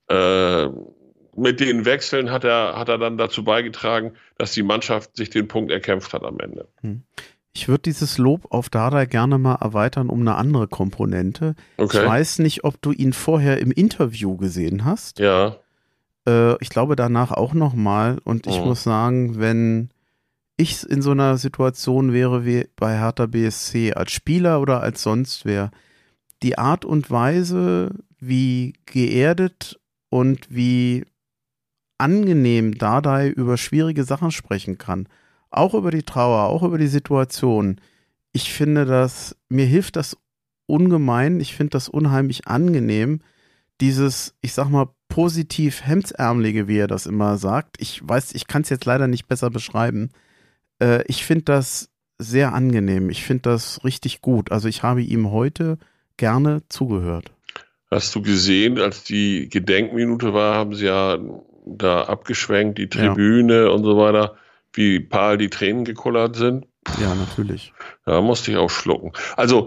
Mit den Wechseln hat er dann dazu beigetragen, dass die Mannschaft sich den Punkt erkämpft hat am Ende. Ich würde dieses Lob auf Dardai gerne mal erweitern um eine andere Komponente. Okay. Ich weiß nicht, ob du ihn vorher im Interview gesehen hast. Ja. Ich glaube danach auch nochmal und ich muss sagen, wenn ich in so einer Situation wäre wie bei Hertha BSC als Spieler oder als sonst wer, die Art und Weise, wie geerdet und wie angenehm Dardai über schwierige Sachen sprechen kann, auch über die Trauer, auch über die Situation, ich finde mir hilft das ungemein, ich finde das unheimlich angenehm, dieses, ich sag mal, positiv Hemdsärmelige, wie er das immer sagt. Ich weiß, ich kann es jetzt leider nicht besser beschreiben. Ich finde das sehr angenehm. Ich finde das richtig gut. Also ich habe ihm heute gerne zugehört. Hast du gesehen, als die Gedenkminute war, haben sie ja da abgeschwenkt, die Tribüne und so weiter, wie Pal die Tränen gekullert sind? Ja, natürlich. Da musste ich auch schlucken. Also,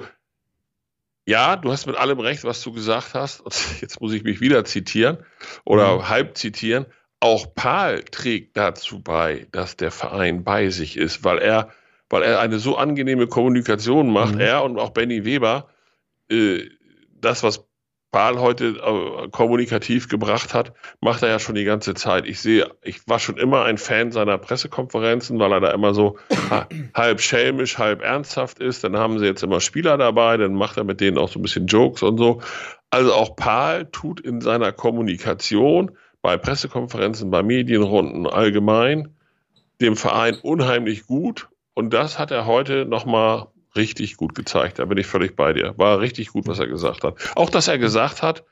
ja, du hast mit allem recht, was du gesagt hast. Und jetzt muss ich mich wieder zitieren oder halb zitieren. Auch Pal trägt dazu bei, dass der Verein bei sich ist, weil er eine so angenehme Kommunikation macht. Er und auch Benny Weber, das, was Pal heute kommunikativ gebracht hat, macht er ja schon die ganze Zeit. Ich war schon immer ein Fan seiner Pressekonferenzen, weil er da immer so halb schelmisch, halb ernsthaft ist. Dann haben sie jetzt immer Spieler dabei, dann macht er mit denen auch so ein bisschen Jokes und so. Also auch Pal tut in seiner Kommunikation bei Pressekonferenzen, bei Medienrunden allgemein dem Verein unheimlich gut. Und das hat er heute nochmal richtig gut gezeigt. Da bin ich völlig bei dir. War richtig gut, was er gesagt hat. Auch, dass er gesagt hat,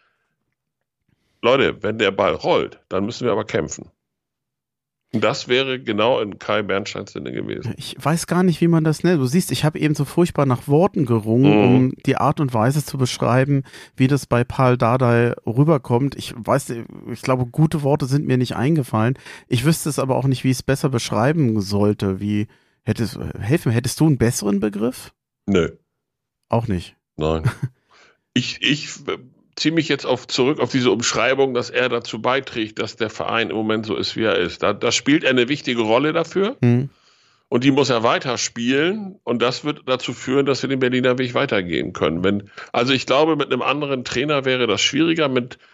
Leute, wenn der Ball rollt, dann müssen wir aber kämpfen. Und das wäre genau in Kai Bernsteins Sinne gewesen. Ich weiß gar nicht, wie man das nennt. Du siehst, ich habe eben so furchtbar nach Worten gerungen, um die Art und Weise zu beschreiben, wie das bei Pal Dardai rüberkommt. Ich glaube, gute Worte sind mir nicht eingefallen. Ich wüsste es aber auch nicht, wie ich es besser beschreiben sollte. Hättest du einen besseren Begriff? Nö. Auch nicht? Nein. Ich ziehe mich jetzt zurück auf diese Umschreibung, dass er dazu beiträgt, dass der Verein im Moment so ist, wie er ist. Da spielt er eine wichtige Rolle dafür und die muss er weiterspielen und das wird dazu führen, dass wir den Berliner Weg weitergehen können. Also ich glaube, mit einem anderen Trainer wäre das schwieriger,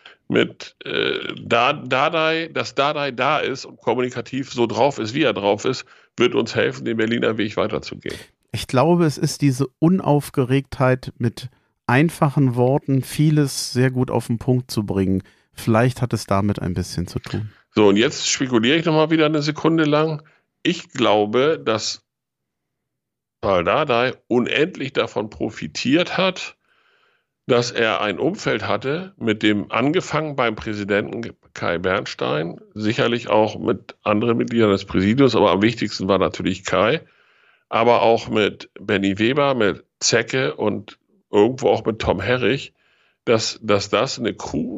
Dardai, dass Dardai da ist und kommunikativ so drauf ist, wie er drauf ist, wird uns helfen, den Berliner Weg weiterzugehen. Ich glaube, es ist diese Unaufgeregtheit mit einfachen Worten, vieles sehr gut auf den Punkt zu bringen. Vielleicht hat es damit ein bisschen zu tun. So, und jetzt spekuliere ich nochmal wieder eine Sekunde lang. Ich glaube, dass Pal Dardai unendlich davon profitiert hat, dass er ein Umfeld hatte, mit dem angefangen beim Präsidenten Kai Bernstein, sicherlich auch mit anderen Mitgliedern des Präsidiums, aber am wichtigsten war natürlich Kai, aber auch mit Benny Weber, mit Zecke und irgendwo auch mit Tom Herrich, dass das eine Crew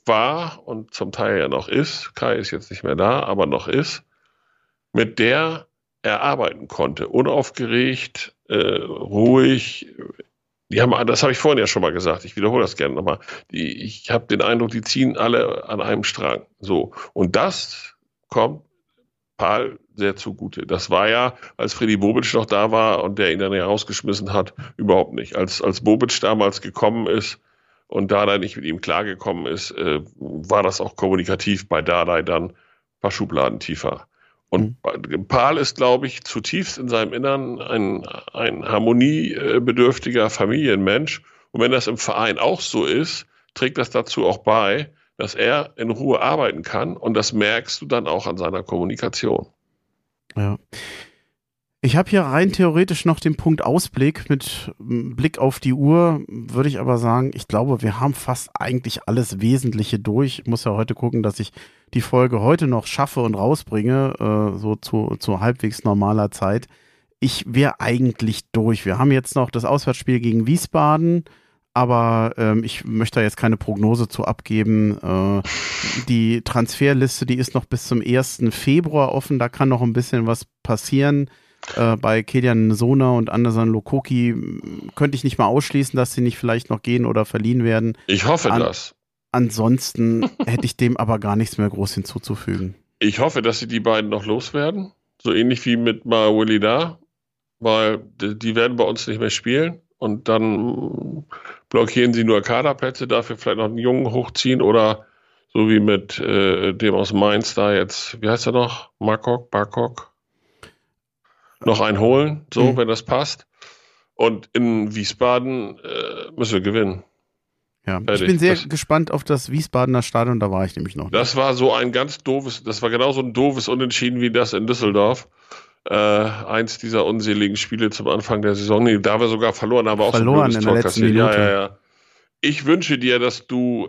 war und zum Teil ja noch ist, Kai ist jetzt nicht mehr da, aber noch ist, mit der er arbeiten konnte. Unaufgeregt, ruhig. Das habe ich vorhin ja schon mal gesagt, ich wiederhole das gerne nochmal. Ich habe den Eindruck, die ziehen alle an einem Strang. So. Und das kommt Pahl sehr zugute. Das war ja, als Freddy Bobic noch da war und der ihn dann ja rausgeschmissen hat, überhaupt nicht. Als Bobic damals gekommen ist und Dardai nicht mit ihm klargekommen ist, war das auch kommunikativ bei Dardai dann ein paar Schubladen tiefer. Und Pahl ist, glaube ich, zutiefst in seinem Innern ein harmoniebedürftiger Familienmensch. Und wenn das im Verein auch so ist, trägt das dazu auch bei, dass er in Ruhe arbeiten kann. Und das merkst du dann auch an seiner Kommunikation. Ja. Ich habe hier rein theoretisch noch den Punkt Ausblick. Mit Blick auf die Uhr würde ich aber sagen, ich glaube, wir haben fast eigentlich alles Wesentliche durch. Ich muss ja heute gucken, dass ich die Folge heute noch schaffe und rausbringe, so zu halbwegs normaler Zeit. Ich wäre eigentlich durch. Wir haben jetzt noch das Auswärtsspiel gegen Wiesbaden, aber ich möchte da jetzt keine Prognose zu abgeben. Die Transferliste, die ist noch bis zum 1. Februar offen. Da kann noch ein bisschen was passieren. Bei Kedian Sona und Anderson Lokoki könnte ich nicht mal ausschließen, dass sie nicht vielleicht noch gehen oder verliehen werden. Ich hoffe das. Ansonsten hätte ich dem aber gar nichts mehr groß hinzuzufügen. Ich hoffe, dass sie die beiden noch loswerden. So ähnlich wie mit Mawuli da, weil die werden bei uns nicht mehr spielen. Und dann blockieren sie nur Kaderplätze, dafür vielleicht noch einen Jungen hochziehen oder so wie mit dem aus Mainz da jetzt, wie heißt er noch? Barkok? Noch einen holen, so, wenn das passt. Und in Wiesbaden müssen wir gewinnen. Ja, ich bin sehr gespannt auf das Wiesbadener Stadion, da war ich nämlich noch nicht. Das war so ein ganz doofes, das war genauso ein doofes Unentschieden wie das in Düsseldorf. Eins dieser unseligen Spiele zum Anfang der Saison. Nee, da wir sogar verloren, aber auch verloren so in der letzten Minute. Ja. Ich wünsche dir, dass du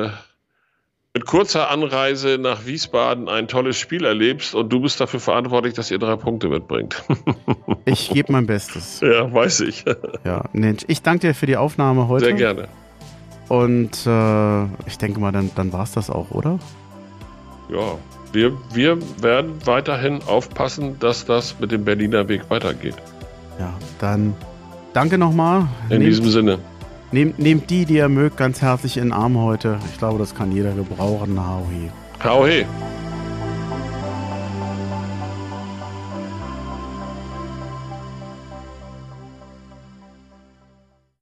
mit kurzer Anreise nach Wiesbaden ein tolles Spiel erlebst und du bist dafür verantwortlich, dass ihr 3 Punkte mitbringt. Ich gebe mein Bestes. Ja, weiß ich. Ja, Mensch, ich danke dir für die Aufnahme heute. Sehr gerne. Und ich denke mal, dann war es das auch, oder? Ja, wir werden weiterhin aufpassen, dass das mit dem Berliner Weg weitergeht. Ja, dann danke nochmal. In diesem Sinne. Nehmt die ihr mögt, ganz herzlich in den Arm heute. Ich glaube, das kann jeder gebrauchen. Hau he. Hau he.